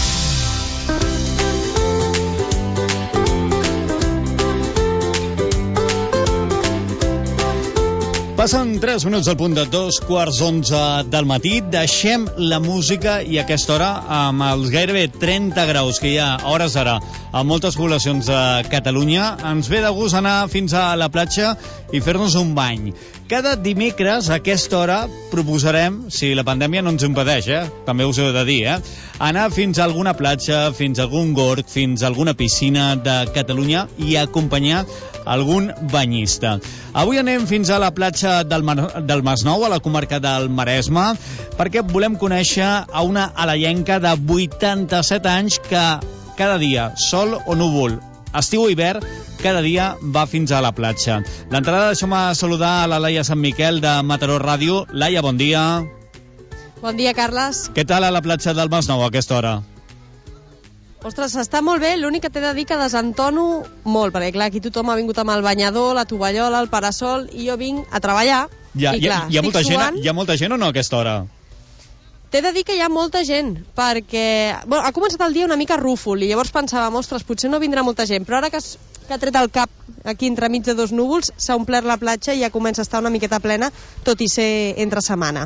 Passen tres minuts al punt de dos quarts onze del matí. Deixem la música i a aquesta hora, amb els gairebé trenta graus que hi ha a hores d'ara a moltes poblacions de Catalunya, ens ve de gust anar fins a la platja i fer-nos un bany. Cada dimecres a aquesta hora proposarem, si la pandèmia no ens impedeix, eh? també us ho he de dir, eh? anar fins a alguna platja, fins a algun gorg, fins a alguna piscina de Catalunya i acompanyar algun banyista. Avui anem fins a la platja del, Mar del Masnou, a la comarca del Maresme, perquè volem conèixer a una alaienca de vuitanta-set anys que cada dia, sol o núvol, estiu o hivern, cada dia va fins a la platja. D'entrada, deixeu-me saludar a la Laia Sant Miquel de Mataró Ràdio. Laia, bon dia. Bon dia, Carles. Què tal a la platja del Masnou a aquesta hora? Ostres, està molt bé, l'únic que t'he de dir que desentono molt, perquè clar, aquí tothom ha vingut amb el banyador, la tovallola, el parasol, i jo vinc a treballar, ja, i clar, hi ha, hi ha molta suant. gent, hi ha molta gent o no a aquesta hora? T'he de dir que hi ha molta gent, perquè bueno, ha començat el dia una mica rúfol, i llavors pensàvem, ostres, potser no vindrà molta gent, però ara que, es, que ha tret el cap aquí entremig de dos núvols, s'ha omplert la platja i ja comença a estar una miqueta plena, tot i ser entre setmana.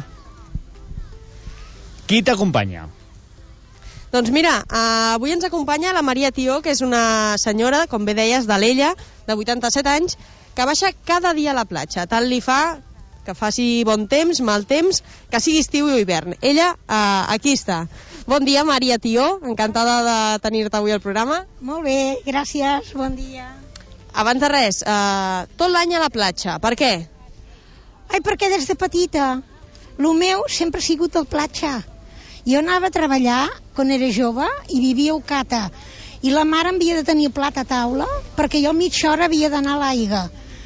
Qui t'acompanya? Doncs mira, uh, avui ens acompanya la Maria Tió, que és una senyora, com bé deies, d'Alella, de vuitanta-set anys, que baixa cada dia a la platja. Tant li fa que faci bon temps, mal temps, que sigui estiu o hivern. Ella, eh, aquí està. Bon dia, Maria Tió, encantada de tenir-te avui al programa. Molt bé, gràcies, bon dia. Abans de res, eh, tot l'any a la platja, per què? Ai, perquè des de petita, el meu sempre ha sigut el platja. Jo anava a treballar quan era jove i vivia a Ocata, i la mare em havia de tenir plat a taula perquè jo a mitja hora havia d'anar a l'aigua.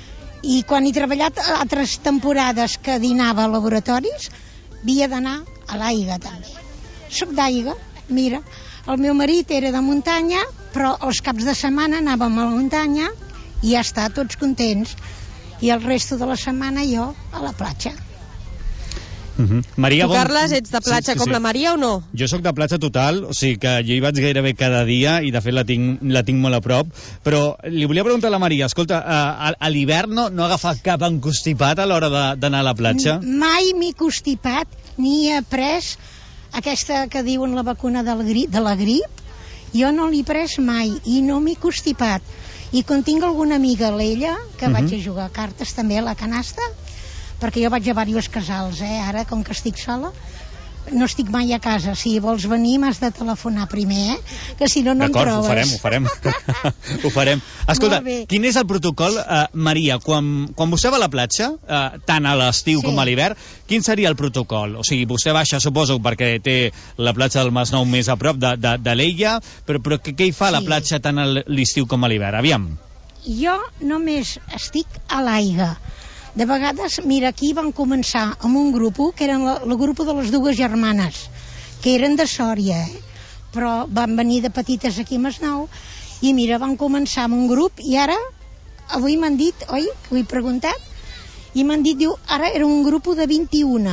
I quan he treballat altres temporades que dinava a laboratoris, havia d'anar a l'aigua també. Soc d'aigua, mira, el meu marit era de muntanya, però els caps de setmana anàvem a la muntanya i ja està, tots contents. I el resto de la setmana jo a la platja. Uh-huh. Maria, tu, Carles, ets de platja sí, sí, com sí. la Maria o no? Jo sóc de platja total, o sigui que jo hi vaig gairebé cada dia i de fet la tinc, la tinc molt a prop, però li volia preguntar a la Maria, escolta, a, a l'hivern no, no ha agafat cap encostipat a l'hora d'anar a la platja? Mai m'he constipat ni he pres aquesta que diuen la vacuna del grip, de la grip, jo no l'he pres mai i no m'he constipat. I quan tinc alguna amiga, l'ella, que uh-huh. vaig a jugar a cartes també a la canasta, perquè jo vaig a diversos casals, eh? Ara, com que estic sola, no estic mai a casa. Si vols venir, m'has de telefonar primer, eh? Que si no, no em trobes. D'acord, ho farem, ho farem. ho farem. Escolta, quin és el protocol, eh, Maria, quan, quan vostè va a la platja, eh, tant a l'estiu sí. com a l'hivern, quin seria el protocol? O sigui, vostè baixa, suposo, perquè té la platja del Masnou més a prop de, de, de l'Ella, però, però què, què hi fa sí. la platja tant a l'estiu com a l'hivern? Aviam. Jo només estic a l'aigua. De vegades, mira, aquí van començar amb un grup, que eren el grup de les dues germanes, que eren de Sòria, eh? Però van venir de petites aquí a Masnou, i mira, van començar amb un grup, i ara, avui m'han dit, oi, que ho he preguntat, i m'han dit, diu, ara era un grup de vint-i-una.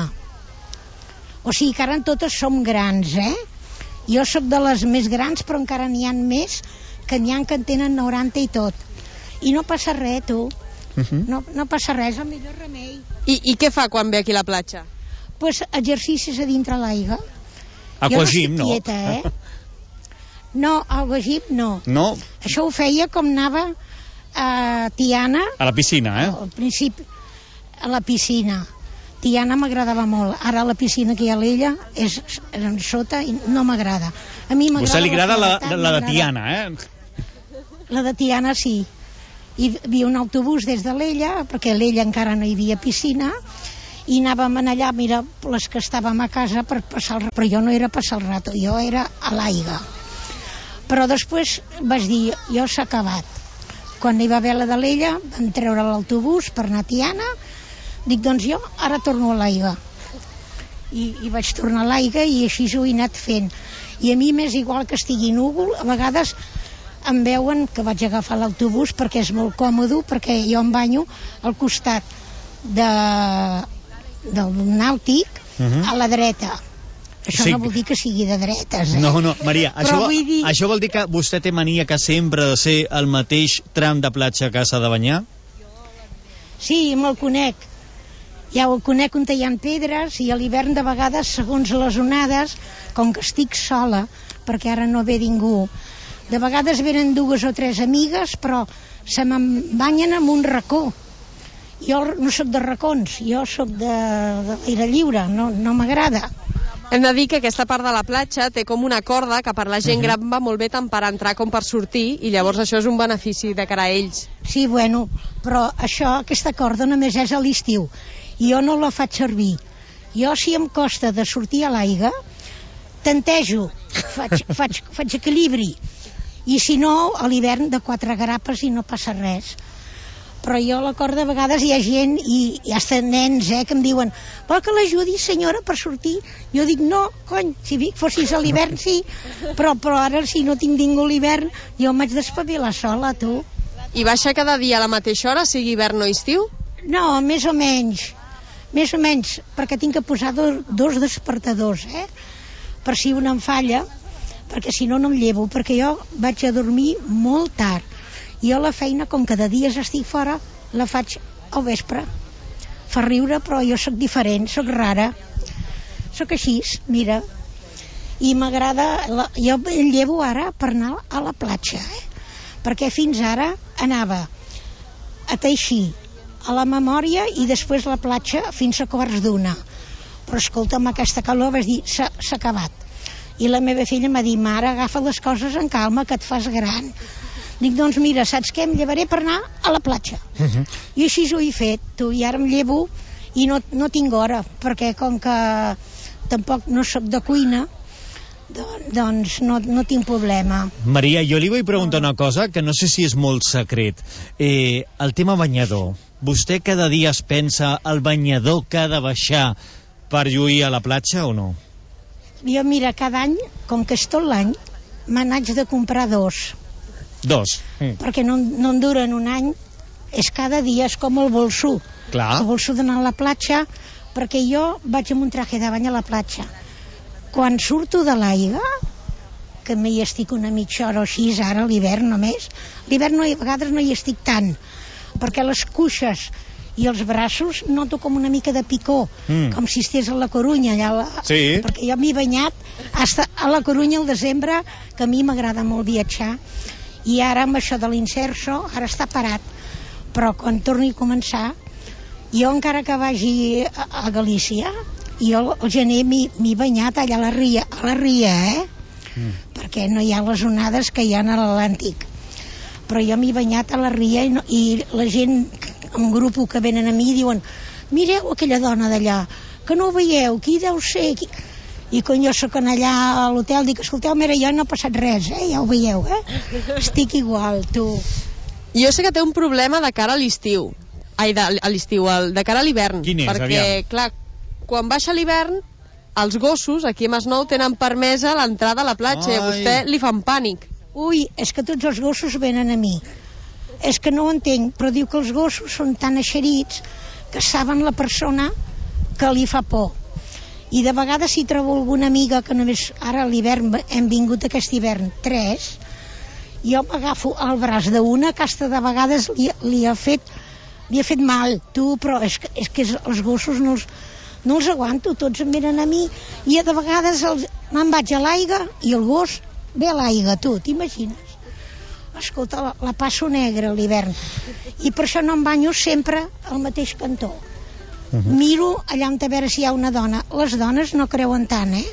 O sigui que ara totes som grans, eh? Jo sóc de les més grans, però encara n'hi ha més, que n'hi ha que en tenen noranta i tot. I no passa res, tu. Uh-huh. No, no passa res, el millor remei. I, I què fa quan ve aquí a la platja? Pues exercicis a dintre l'aigua. Aquagym, no? Quieta, eh? No, aquagym no. No? Això ho feia com anava a Tiana. A la piscina, eh? Al principi, a la piscina. Tiana m'agradava molt. Ara la piscina que hi ha a l'Ella és en sota i no m'agrada. A mi m'agrada. Vostè li agrada la, la, la de Tiana, eh? La de Tiana, sí. Hi havia un autobús des de l'Ella, perquè a l'Ella encara no hi havia piscina, i anàvem allà, mira, les que estàvem a casa per passar el rato, però jo no era passar el rato, jo era a l'aigua. Però després vaig dir, jo s'ha acabat. Quan hi va haver la de l'Ella, vam treure l'autobús per anar a Tiana, dic, doncs jo ara torno a l'aigua. I, I vaig tornar a l'aigua i així ho he anat fent. I a mi m'és igual que estigui núvol, a vegades em veuen que vaig agafar l'autobús perquè és molt còmode, perquè jo em banyo al costat de, del nàutic uh-huh. a la dreta. Això sí. No vol dir que sigui de dretes, eh? No, no, Maria, això, dir... això vol dir que vostè té mania que sempre ha de ser el mateix tram de platja que s'ha de banyar? Sí, me'l conec. Ja ho conec on hi ha pedres, i a l'hivern de vegades, segons les onades, com que estic sola, perquè ara no ve ningú, de vegades venen dues o tres amigues, però se me'n banyen en un racó. Jo no sóc de racons, jo sóc de, de l'aire lliure, no, no m'agrada. Hem de dir que aquesta part de la platja té com una corda que per la gent uh-huh. gran va molt bé tant per entrar com per sortir, i llavors això és un benefici de cara a ells. Sí, bueno, però això, aquesta corda només és a l'estiu. Jo no la faig servir. Jo, si em costa de sortir a l'aigua, tantejo, faig, faig, faig equilibri. I si no, a l'hivern de quatre grapes i no passa res. Però jo a la corda a vegades hi ha gent, i hi ha nens, eh, que em diuen, vol que l'ajudi, senyora, per sortir? Jo dic, no, cony, si fossis a l'hivern sí, però, però ara si no tinc ningú a l'hivern, jo m'haig d'espavilar sola, tu. I baixa cada dia a la mateixa hora, sigui hivern o estiu? No, més o menys. Més o menys, perquè tinc que posar do, dos despertadors, eh? Per si una em falla, perquè si no no em llevo, perquè jo vaig a dormir molt tard. Jo la feina, com que de dies estic fora, la faig al vespre. Fa riure, però jo sóc diferent, sóc rara. Sóc així, mira. I m'agrada, la... jo em llevo ara per anar a la platja, eh? Perquè fins ara anava a teixir a la memòria i després la platja fins a quarts d'una. Però escolta'm, aquesta calor, vas dir, s'ha acabat. I la meva filla m'ha dit, mare, agafa les coses en calma, que et fas gran. Dic, doncs mira, saps què? Em llevaré per anar a la platja. Uh -huh. I així ho he fet, tu, i ara em llevo i no, no tinc hora, perquè com que tampoc no sóc de cuina, doncs no, no tinc problema. Maria, jo li vull preguntar una cosa que no sé si és molt secret. Eh, el tema banyador. Vostè cada dia es pensa el banyador que ha de baixar per lluir a la platja o no? Jo, mira, cada any, com que és tot l'any, me n'haig de comprar dos. Dos? Mm. Perquè no, no en duren un any, és cada dia, és com el bolsú. Clar. El bolsú d'anar a la platja, perquè jo vaig amb un traje de bany a la platja. Quan surto de l'aigua, que m'hi estic una mitja hora o així, ara a l'hivern només, l'hivern no, a vegades no hi estic tant, perquè les cuixes i els braços noto com una mica de picor, mm. com si estigués a la Corunya, allà la... sí. perquè jo m'he banyat hasta a la Corunya al desembre, que a mi m'agrada molt viatjar, i ara amb això de l'inserso, ara està parat, però quan torni a començar, jo encara que vagi a, a Galícia, jo al gener m'he banyat allà a la ria, a la ria, eh? Mm. Perquè no hi ha les onades que hi ha a l'Atlàntic. Però jo m'he banyat a la ria i, no, i la gent, un grup que venen a mi, diuen, mireu aquella dona d'allà, que no ho veieu, qui deu ser? Qui... I quan jo soc allà a l'hotel, dic, escolteu, mira, jo no ha passat res, eh? Ja ho veieu, eh? Estic igual, tu. Jo sé que té un problema de cara a l'estiu. Ai, de, a l'estiu, de cara a l'hivern. Quin és, perquè, aviam? clar, quan baixa l'hivern, els gossos aquí a Masnou tenen permesa l'entrada a la platja i a vostè li fan pànic. Ui, és que tots els gossos venen a mi. És que no ho entenc, però diu que els gossos són tan eixerits que saben la persona que li fa por. I de vegades si trobo alguna amiga que només ara a l'hivern hem vingut aquest hivern tres, jo m'agafo el braç d'una que hasta de vegades li, li ha fet li ha fet mal, tu, però és que, és que els gossos no els, no els aguanto, tots em venen a mi i de vegades els, me'n vaig a l'aigua i el gos ve a l'aigua, tu, t'imagines? Escolta, la, la passo negra a l'hivern i per això no em banyo sempre al mateix cantó. Uh -huh. Miro allà on a veure si hi ha una dona. Les dones no creuen tant, eh?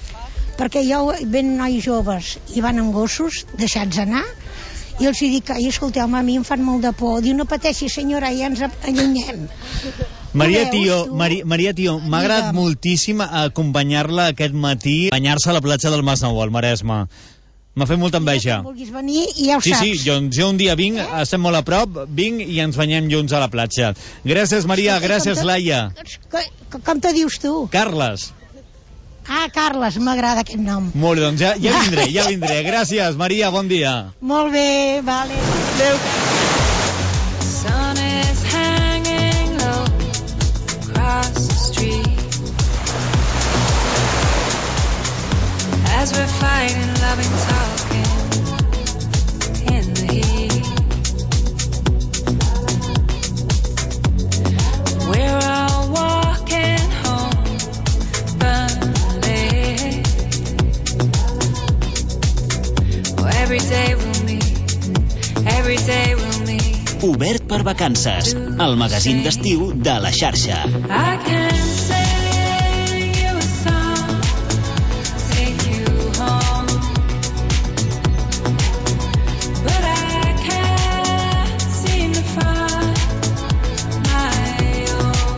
Perquè jo ven nois joves i van amb gossos deixats anar i els dic, ai, escolteu, a mi em fan molt de por. Diu, no pateixi, senyora, ja ens allunyem. Maria Tio, Maria, Maria Tio, m'ha agradat moltíssim acompanyar-la aquest matí, banyar-se a la platja del Masnou, al Maresme. M'ha fet molta enveja. Si vulguis venir, ja ho sí, saps. Sí, sí, jo, jo un dia vinc, eh? Estem molt a prop, vinc i ens banyem junts a la platja. Gràcies, Maria, Escolta, gràcies, com te, Laia. Com, com te dius tu? Carles. Ah, Carles, m'agrada aquest nom. Molt bé, doncs ja, ja vindré, ja vindré. Gràcies, Maria, bon dia. Molt bé, vale. Adéu. Sun is hanging low across the street as we're fighting, loving, talking in the heat. We're all walking home, burning. Oh, every day we'll meet, every day we'll meet. Obert per vacances, el magazín d'estiu de la xarxa. I can sing you a song, take you home, but I can't seem to find my own.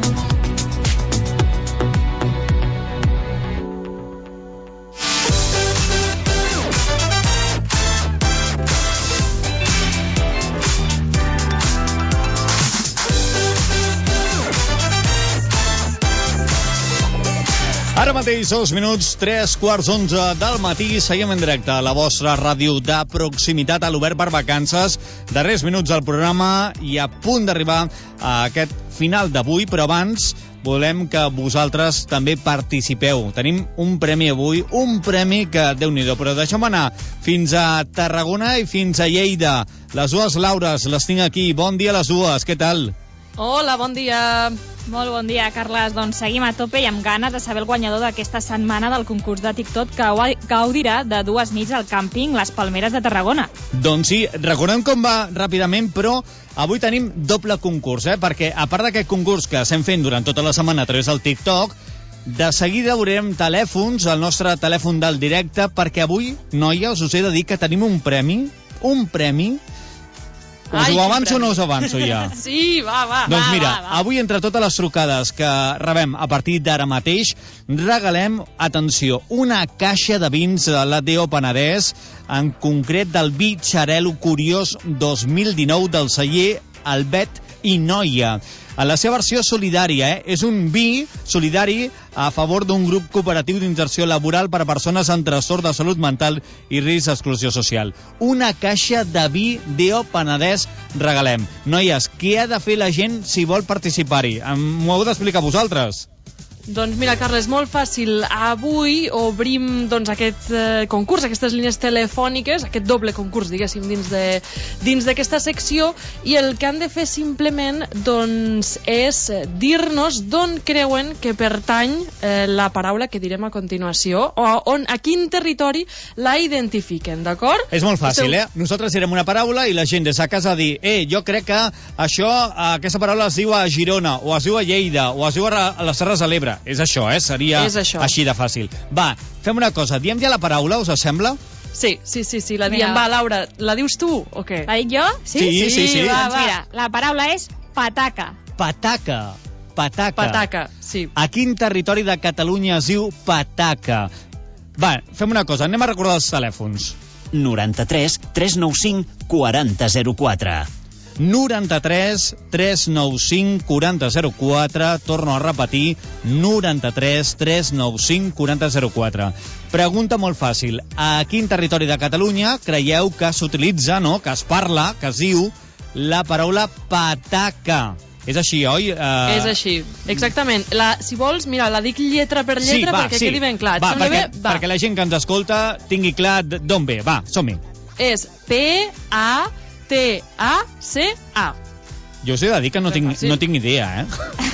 Ara mateix, dos minuts, tres quarts onze del matí, seguim en directe a la vostra ràdio de proximitat a l'Obert per Vacances. Darrers minuts del programa i a punt d'arribar a aquest final d'avui, però abans volem que vosaltres també participeu. Tenim un premi avui, un premi que, Déu-n'hi-do, però deixem anar fins a Tarragona i fins a Lleida. Les dues Laures les tinc aquí. Bon dia, les dues, què tal? Hola, bon dia. Molt bon dia, Carles. Doncs seguim a tope i amb ganes de saber el guanyador d'aquesta setmana del concurs de TikTok que gaudirà de dues nits al càmping Les Palmeres de Tarragona. Doncs sí, recordem com va ràpidament, però avui tenim doble concurs, eh? Perquè a part d'aquest concurs que estem fent durant tota la setmana a través del TikTok, de seguida veurem telèfons, el nostre telèfon del directe, perquè avui, noies, us he de dir que tenim un premi, un premi... Us ho avanço o no us avanço ja? Sí, va, va. Doncs va, mira, va, va. avui entre totes les trucades que rebem a partir d'ara mateix, regalem, atenció, una caixa de vins de l'A D O Penedès, en concret del vi Xarel·lo Curiós dos mil dinou del celler Albet i Noia. En la seva versió solidària, eh? És un vi solidari a favor d'un grup cooperatiu d'inserció laboral per a persones amb trastorn de salut mental i risc d'exclusió social. Una caixa de vi D O Penedès regalem. Noies, què ha de fer la gent si vol participar-hi? M'ho heu d'explicar vosaltres? Doncs mira, Carles, molt fàcil. Avui obrim doncs, aquest eh, concurs, aquestes línies telefòniques, aquest doble concurs, diguéssim, dins de dins d'aquesta secció, i el que han de fer simplement doncs, és dir-nos d'on creuen que pertany eh, la paraula que direm a continuació, o on, a quin territori la identifiquen, d'acord? És molt fàcil, Esteu... eh? Nosaltres direm una paraula i la gent des de casa dir, eh, jo crec que això, aquesta paraula es diu a Girona, o es diu a Lleida, o es diu a les Terres de l'Ebre. És això, eh? Seria això. Així de fàcil. Va, fem una cosa, diem ja la paraula, us sembla? Sí, sí, sí, sí, la diem. Va, Laura, la dius tu o què? La dic jo? Sí, sí, sí. sí. Va, va. Mira, la paraula és pataca. Pataca. Pataca. Pataca, sí. A quin territori de Catalunya es diu pataca? Va, fem una cosa, anem a recordar els telèfons. noranta-tres tres nou cinc quaranta zero quatre. noranta-tres tres nou cinc quaranta zero quatre, torno a repetir, noranta-tres tres nou cinc quaranta zero quatre. Pregunta molt fàcil, a quin territori de Catalunya creieu que s'utilitza, no?, que es parla, que es diu la paraula pataca? És així, oi? Uh... És així, exactament. La, si vols, mira, la dic lletra per lletra, sí, va, perquè sí. quedi ben clar. Va, perquè, bé? Va, perquè la gent que ens escolta tingui clar d'on ve. Va, som-hi. És P A T A C A. Jo us he de dir que no tinc, no tinc idea, eh?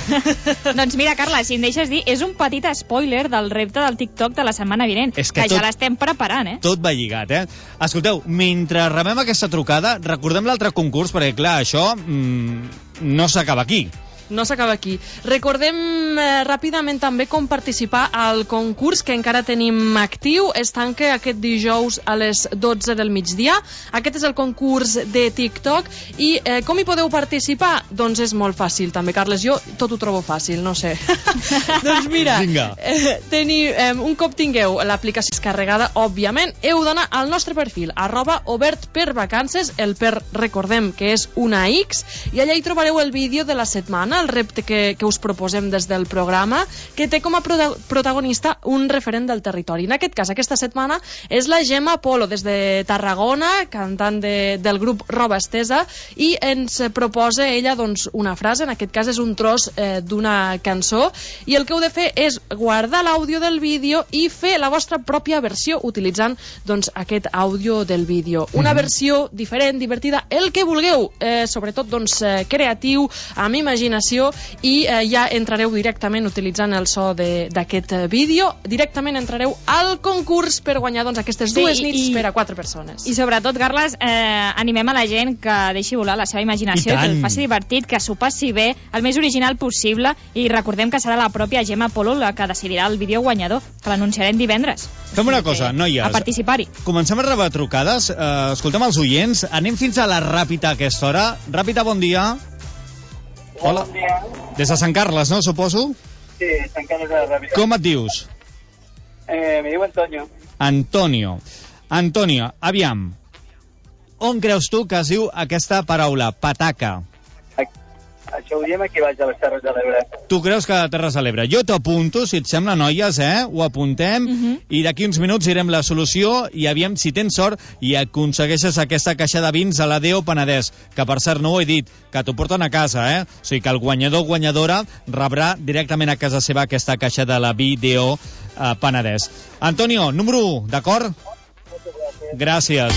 Doncs mira, Carla, si em deixes dir, és un petit spoiler del repte del TikTok de la setmana vinent, que, que tot, ja l'estem preparant, eh? Tot va lligat, eh? Escolteu, mentre rebem aquesta trucada, recordem l'altre concurs, perquè, clar, això mm, no s'acaba aquí. No s'acaba aquí. Recordem eh, ràpidament també com participar al concurs que encara tenim actiu. Es tanca aquest dijous a les dotze del migdia. Aquest és el concurs de TikTok. I eh, com hi podeu participar? Doncs és molt fàcil també, Carles. Jo tot ho trobo fàcil, no sé. Doncs mira, eh, teni, eh, un cop tingueu l'aplicació descarregada, òbviament, heu d'anar al nostre perfil, arroba obert per vacances, el per recordem que és una X, i allà hi trobareu el vídeo de la setmana, el repte que, que us proposem des del programa, que té com a prota protagonista un referent del territori. En aquest cas, aquesta setmana, és la Gemma Polo, des de Tarragona, cantant de, del grup Roba Estesa, i ens proposa ella doncs, una frase, en aquest cas és un tros eh, d'una cançó, i el que heu de fer és guardar l'àudio del vídeo i fer la vostra pròpia versió utilitzant doncs, aquest àudio del vídeo. Una versió diferent, divertida, el que vulgueu, eh, sobretot doncs, eh, creatiu, amb imaginació, i eh, ja entrareu directament utilitzant el so d'aquest vídeo, directament entrareu al concurs per guanyar doncs, aquestes dues sí, nits i, per a quatre persones. I sobretot, Carles, eh, animem a la gent que deixi volar la seva imaginació, que el faci divertit, que s'ho passi bé, el més original possible, i recordem que serà la pròpia Gemma Polo la que decidirà el vídeo guanyador, que l'anunciarem divendres. Fem una cosa, noies. A participar-hi. Comencem a rebre trucades, eh, escoltem els oients, anem fins a la Ràpita a aquesta hora. Ràpita, bon dia. Hola. Bon dia. Des de Sant Carles, no, suposo? Sí, Sant Carles de la Ràpita. Com et dius? Eh, me diu Antonio. Antonio. Antonio, aviam. On creus tu que es diu aquesta paraula, pataca? Això ho diem aquí baix a les Terres de l'Ebre. Tu creus que a Terres de l'Ebre? Jo t'apunto, si et sembla, noies, eh? Ho apuntem, uh -huh. i d'aquí uns minuts direm la solució, i aviam si tens sort i aconsegueixes aquesta caixa de vins a l'A D O Penedès, que per cert no ho he dit, que t'ho porten a casa, eh? O sigui que el guanyador o guanyadora rebrà directament a casa seva aquesta caixa de la V D O eh, Penedès. Antonio, número u, d'acord? Gràcies.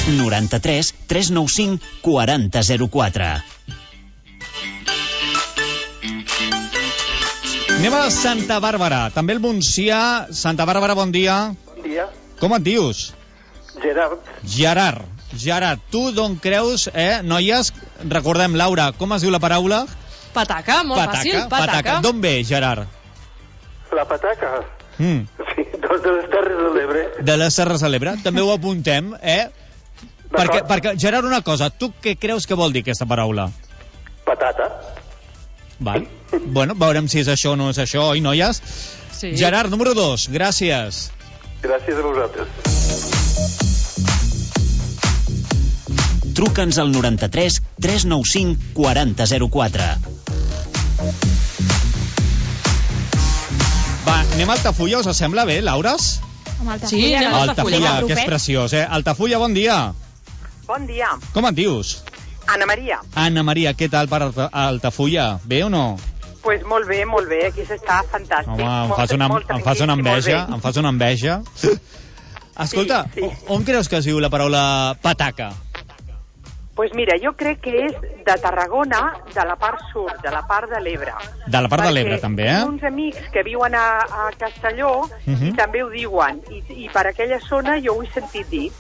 noranta-tres tres nou cinc quaranta zero quatre. Anem a Santa Bàrbara, també el Montsià. Santa Bàrbara, bon dia. Bon dia. Com et dius? Gerard. Gerard. Gerard, tu d'on creus, eh, noies? Recordem, Laura, com es diu la paraula? Pataca, molt pataca, fàcil, pataca. pataca. D'on ve, Gerard? La pataca? Mm. Sí, doncs de les Terres de l'Ebre. De les Terres de l'Ebre, també ho apuntem, eh? Perquè, perquè, Gerard, una cosa, tu què creus que vol dir aquesta paraula? Patata. Val. Bueno, veurem si és això o no és això, oi, noies? Sí. Gerard, número dos, gràcies. Gràcies a vosaltres. Truca'ns al noranta-tres tres nou cinc quaranta zero quatre. Va, anem a Altafulla, us sembla bé, Laures? Amb Altafulla, Sí, anem a Altafulla, que és preciós, eh? Altafulla, bon dia. Bon dia. Com et dius? Ana Maria. Anna Maria, què tal per Alta- Altafulla? Bé o no? Pues molt bé, molt bé. Aquí s'està fantàstic. Home, em Molt- fas una, molt em fas una tranquil i molt enveja, bé. em fas una enveja. Escolta, Sí, sí. on creus que es diu la paraula pataca? Pues mira, jo crec que és de Tarragona, de la part sud, de la part de l'Ebre. De la part de Perquè l'Ebre, també, eh? tinc uns amics que viuen a, a Castelló Mhm. i també ho diuen. I, I per aquella zona jo ho he sentit dir.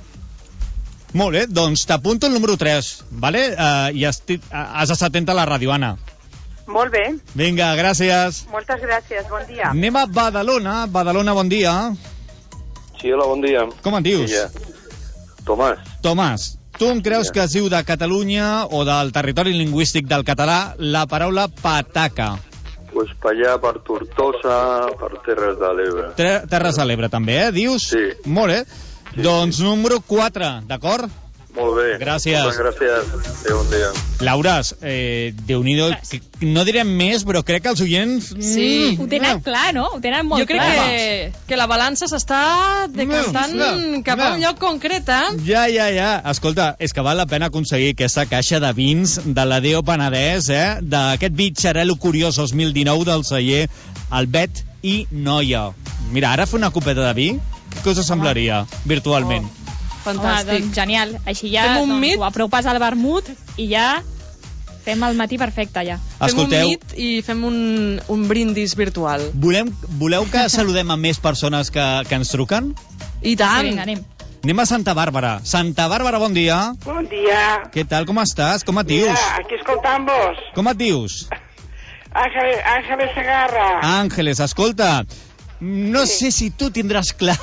Molt bé, doncs t'apunto el número tres, vale? Uh, I esti- has d'estar atenta a la ràdio, Anna. Molt bé. Vinga, gràcies. Moltes gràcies. Bon dia. Anem a Badalona. Badalona, bon dia. Sí, hola, bon dia. Com et dius? Sí, ja. Tomàs. Tomàs, tu em creus Ja. que es diu de Catalunya o del territori lingüístic del català la paraula pataca? Pues per allà, per Tortosa, per Terres de l'Ebre. Ter Terres de l'Ebre, també, eh? Dius? Sí. Molt bé. Doncs número quatre, d'acord? Molt bé. Gràcies. Moltes gràcies. Adéu, bon dia. Laures, eh, Déu-n'hi-do, que- no direm més, però crec que els oients... Sí. Ho tenen clar, no? Ho tenen molt Jo crec clar. que, que la balança s'està decantant No, cap a no. un lloc concret, eh? Ja, ja, ja. Escolta, és que val la pena aconseguir aquesta caixa de vins de l'Adeo Penedès, eh? D'aquest vi Xarel·lo Curiós dos mil dinou del celler Albet i Noia. Mira, ara fer una copeta de vi, què us semblaria, virtualment? Fantàstic. Home, doncs genial. Així ja Fem un doncs, mit. ho apropes al vermut i ja fem el matí perfecte, ja. Escolteu. Fem un mit i fem un, un brindis virtual. Volem, voleu que saludem a més persones que, que ens truquen? I tant. Vinga, anem. Anem a Santa Bàrbara. Santa Bàrbara, bon dia. Bon dia. Què tal, com estàs? Com et dius? Mira, aquí escoltant-vos. Com et dius? Àngel, Àngel Segarra. Àngeles, escolta, no sé si tu tindràs clar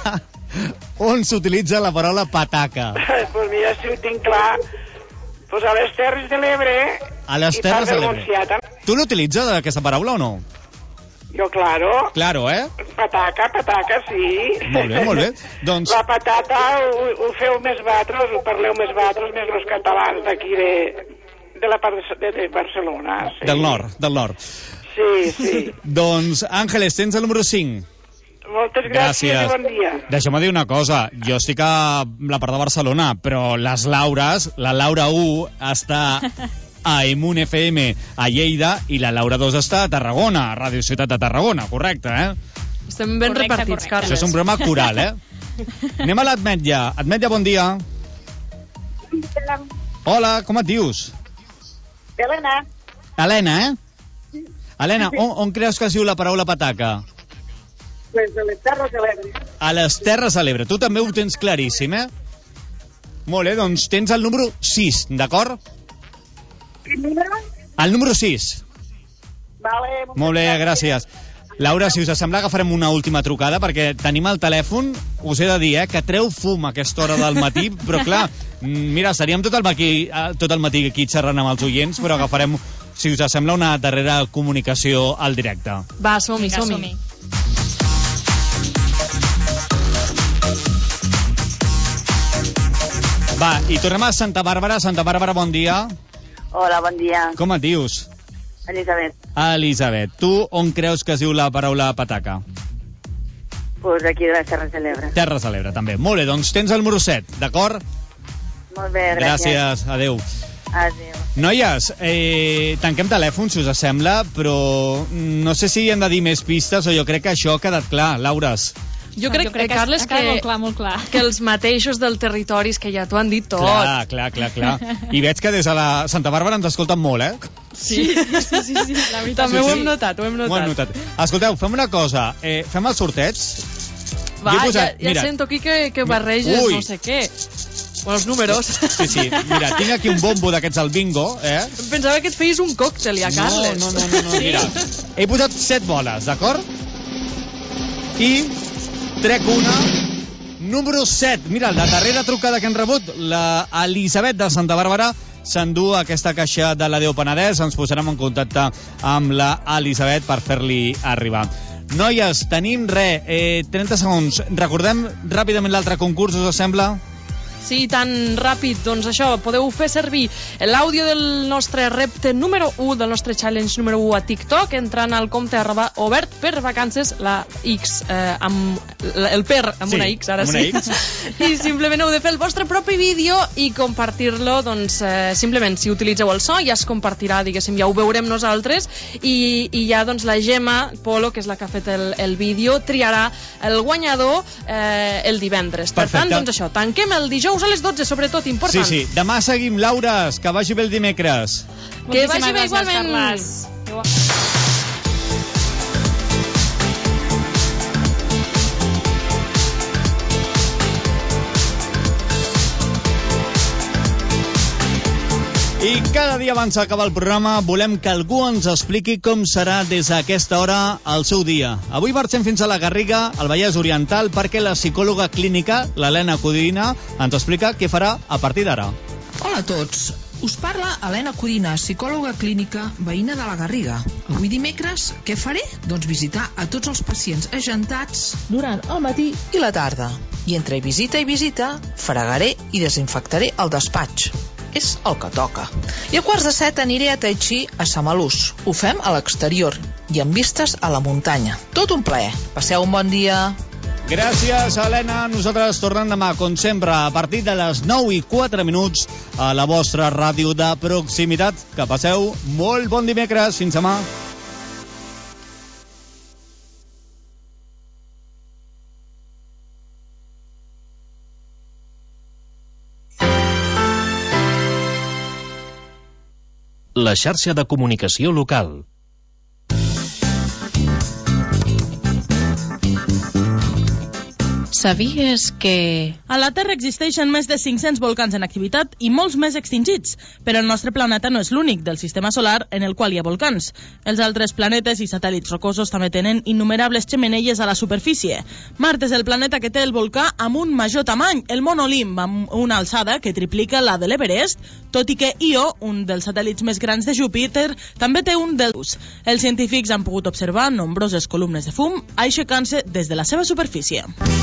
on s'utilitza la paraula pataca. Pues mira, si ho tinc clar, pues a les Terres de l'Ebre A les i Terres part de del l'Ebre. Montsià també. Tu l'utilitzes, aquesta paraula, o no? Jo, claro. Claro, eh? Pataca, pataca, sí. Molt bé, molt bé. Doncs, La patata ho, ho feu més vosaltres, ho parleu més vosaltres, més els catalans d'aquí de, de la part de, de Barcelona. Sí. del nord, del nord. Sí, sí. Doncs, Àngeles, tens el número cinc. Moltes gràcies, Gràcies. i bon dia. Deixa'm dir una cosa, jo estic a la part de Barcelona, però les Laures, la Laura u està a Emun F M a Lleida i la Laura dos està a Tarragona, a Ràdio Ciutat de Tarragona, correcte, eh? Estem ben Correcte, repartits, correcte. Carles. Això és un programa coral, eh? Anem a l'Admetlla. Admetlla, bon dia. Hola, com et dius? Helena. Helena, eh? Helena, on, on creus que es diu la paraula pataca? Pues de les Terres de l'Ebre. A les Terres de l'Ebre. Tu també ho tens claríssim, eh? Molt bé, doncs tens el número sis, d'acord? Quin número? El número sis. Vale. Molt bé, gràcies. Laura, si us sembla, agafarem una última trucada, perquè tenim el telèfon, us he de dir, eh, que treu fum a aquesta hora del matí, però clar, mm, mira, estaríem tot el matí, eh, tot el matí aquí xerrant amb els oients, però agafarem, si us sembla, una darrera comunicació al directe. Va, som-hi, Vinga, som-hi. som-hi. Va, i tornem a Santa Bàrbara. Santa Bàrbara, bon dia. Hola, bon dia. Com et dius? Elisabet. Elisabet, tu on creus que es diu la paraula pataca? Pues aquí de les Terres de l'Ebre. Terres de l'Ebre, també. Molt bé, doncs tens el número set, d'acord? Molt bé, gràcies. Gràcies, adeu. Adéu. Noies, eh, tanquem telèfon, si us sembla, però no sé si hem de dir més pistes o jo crec que això ha quedat clar, Laures. Jo crec, jo crec eh, Carles, que, que, molt clar, molt clar. que els mateixos del territoris que ja t'ho han dit tot. Clar, clar, clar, clar. I veig que des de la Santa Bàrbara ens escolten molt, eh? Sí, sí, sí, sí, sí. La veritat. També Sí, ho sí. hem notat, ho hem notat. Ho hem notat. Escolteu, fem una cosa. Eh, fem el sorteig. Va, Jo he posat- ja, ja mira. sento aquí que, que barreges Ui. no sé què. O els números. Sí, sí. Mira, tinc aquí un bombo d'aquests al bingo, eh? Pensava que et feies un còctel, ja, Carles. No, no, no, no, no. Mira, he posat set boles, d'acord? I trec una. Número set. Mira, la darrera trucada que hem rebut, la Elisabet de Santa Bàrbara s'endú aquesta caixa de la Déu Penedès. Ens posarem en contacte amb la Elisabet per fer-li arribar. Noies, tenim res, eh, trenta segons. Recordem ràpidament l'altre concurs, us sembla? Sí, tan ràpid, doncs això, podeu fer servir l'àudio del nostre repte número u, del nostre challenge número u a TikTok, entrant al compte arroba obert per vacances, la X, eh, amb la- el per amb Sí, una X, ara amb una sí. X. I simplement heu de fer el vostre propi vídeo i compartir-lo, doncs, eh, simplement, si utilitzeu el so, ja es compartirà, diguéssim, ja ho veurem nosaltres, i, i ja, doncs, la Gemma Polo, que és la que ha fet el, el vídeo, triarà el guanyador eh, el divendres. Per Perfecte. tant, doncs això, tanquem el dijous a les dotze, sobretot, Sí, important. sí. Demà seguim, Laures. Que vagi bé el dimecres. Que vagi bé gràcies, igualment. Carles. I cada dia abans d'acabar el programa volem que algú ens expliqui com serà des d'aquesta hora el seu dia. Avui marxem fins a la Garriga, al Vallès Oriental, perquè la psicòloga clínica, l'Helena Codina, ens explica què farà a partir d'ara. Hola a tots. Us parla Helena Codina, psicòloga clínica, veïna de la Garriga. Avui dimecres, què faré? Doncs visitar a tots els pacients agentats durant el matí i la tarda. I entre visita i visita, fregaré i desinfectaré el despatx. És el que toca. I a quarts de set aniré a Tai Chi a Samalús. Ho fem a l'exterior i amb vistes a la muntanya. Tot un plaer. Passeu un bon dia. Gràcies, Helena. Nosaltres tornem demà, com sempre, a partir de les nou i quatre minuts a la vostra ràdio de proximitat. Que passeu molt bon dimecres. Fins demà. La xarxa de comunicació local. Sabies que... A la Terra existeixen més de cinc-cents volcans en activitat i molts més extingits, però el nostre planeta no és l'únic del sistema solar en el qual hi ha volcans. Els altres planetes i satèl·lits rocosos també tenen innumerables xemeneies a la superfície. Mart és el planeta que té el volcà amb un major tamany, el Mont Olimp, amb una alçada que triplica la de l'Everest, tot i que Io, un dels satèl·lits més grans de Júpiter, també té un dels. Els científics han pogut observar nombroses columnes de fum aixecant-se des de la seva superfície.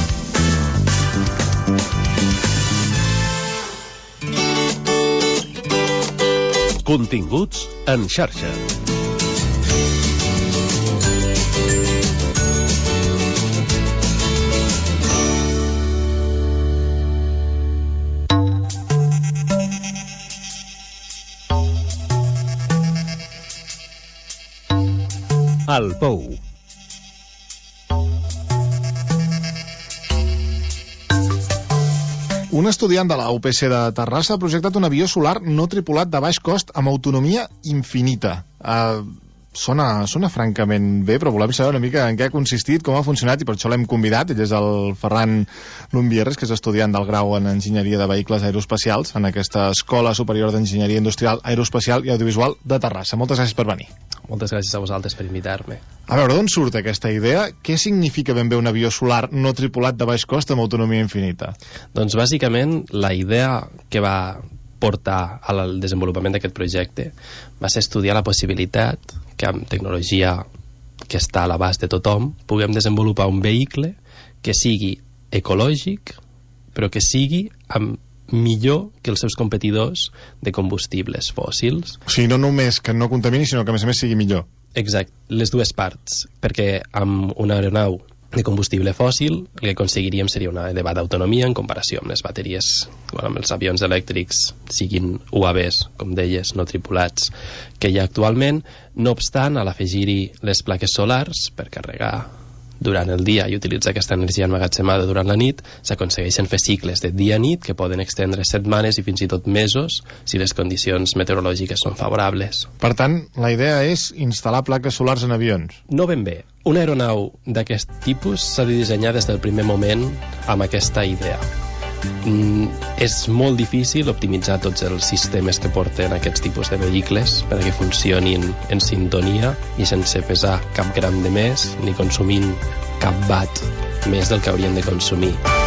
Continguts en xarxa. El Pou. Un estudiant de la U P C de Terrassa ha projectat un avió solar no tripulat de baix cost amb autonomia infinita. Uh, sona, sona francament bé, però volem saber una mica en què ha consistit, com ha funcionat, i per això l'hem convidat. Ell és el Ferran Lumbierres, que és estudiant del grau en Enginyeria de Vehicles Aeroespacials en aquesta Escola Superior d'Enginyeria Industrial, Aeroespacial i Audiovisual de Terrassa. Moltes gràcies per venir. Moltes gràcies a vosaltres per invitar-me. A veure, d'on surt aquesta idea? Què significa ben bé un avió solar no tripulat de baix cost amb autonomia infinita? Doncs bàsicament la idea que va portar al desenvolupament d'aquest projecte va ser estudiar la possibilitat que amb tecnologia que està a l'abast de tothom puguem desenvolupar un vehicle que sigui ecològic però que sigui amb millor que els seus competidors de combustibles fòssils. O sigui, no només que no contamini, sinó que a més a més sigui millor. Exacte, les dues parts, perquè amb una aeronau de combustible fòssil el que aconseguiríem seria una elevada autonomia en comparació amb les bateries, bueno, amb els avions elèctrics, siguin U A Vs, com deies, no tripulats, que hi ha actualment. No obstant, a l'afegir-hi les plaques solars per carregar durant el dia i utilitzar aquesta energia emmagatzemada durant la nit, s'aconsegueixen fer cicles de dia-nit que poden extendre setmanes i fins i tot mesos si les condicions meteorològiques són favorables. Per tant, la idea és instal·lar plaques solars en avions. No ben bé. Una aeronau d'aquest tipus s'ha de dissenyar des del primer moment amb aquesta idea. Mm, és molt difícil optimitzar tots els sistemes que porten aquests tipus de vehicles perquè funcionin en sintonia i sense pesar cap gram de més ni consumint cap watt més del que haurien de consumir.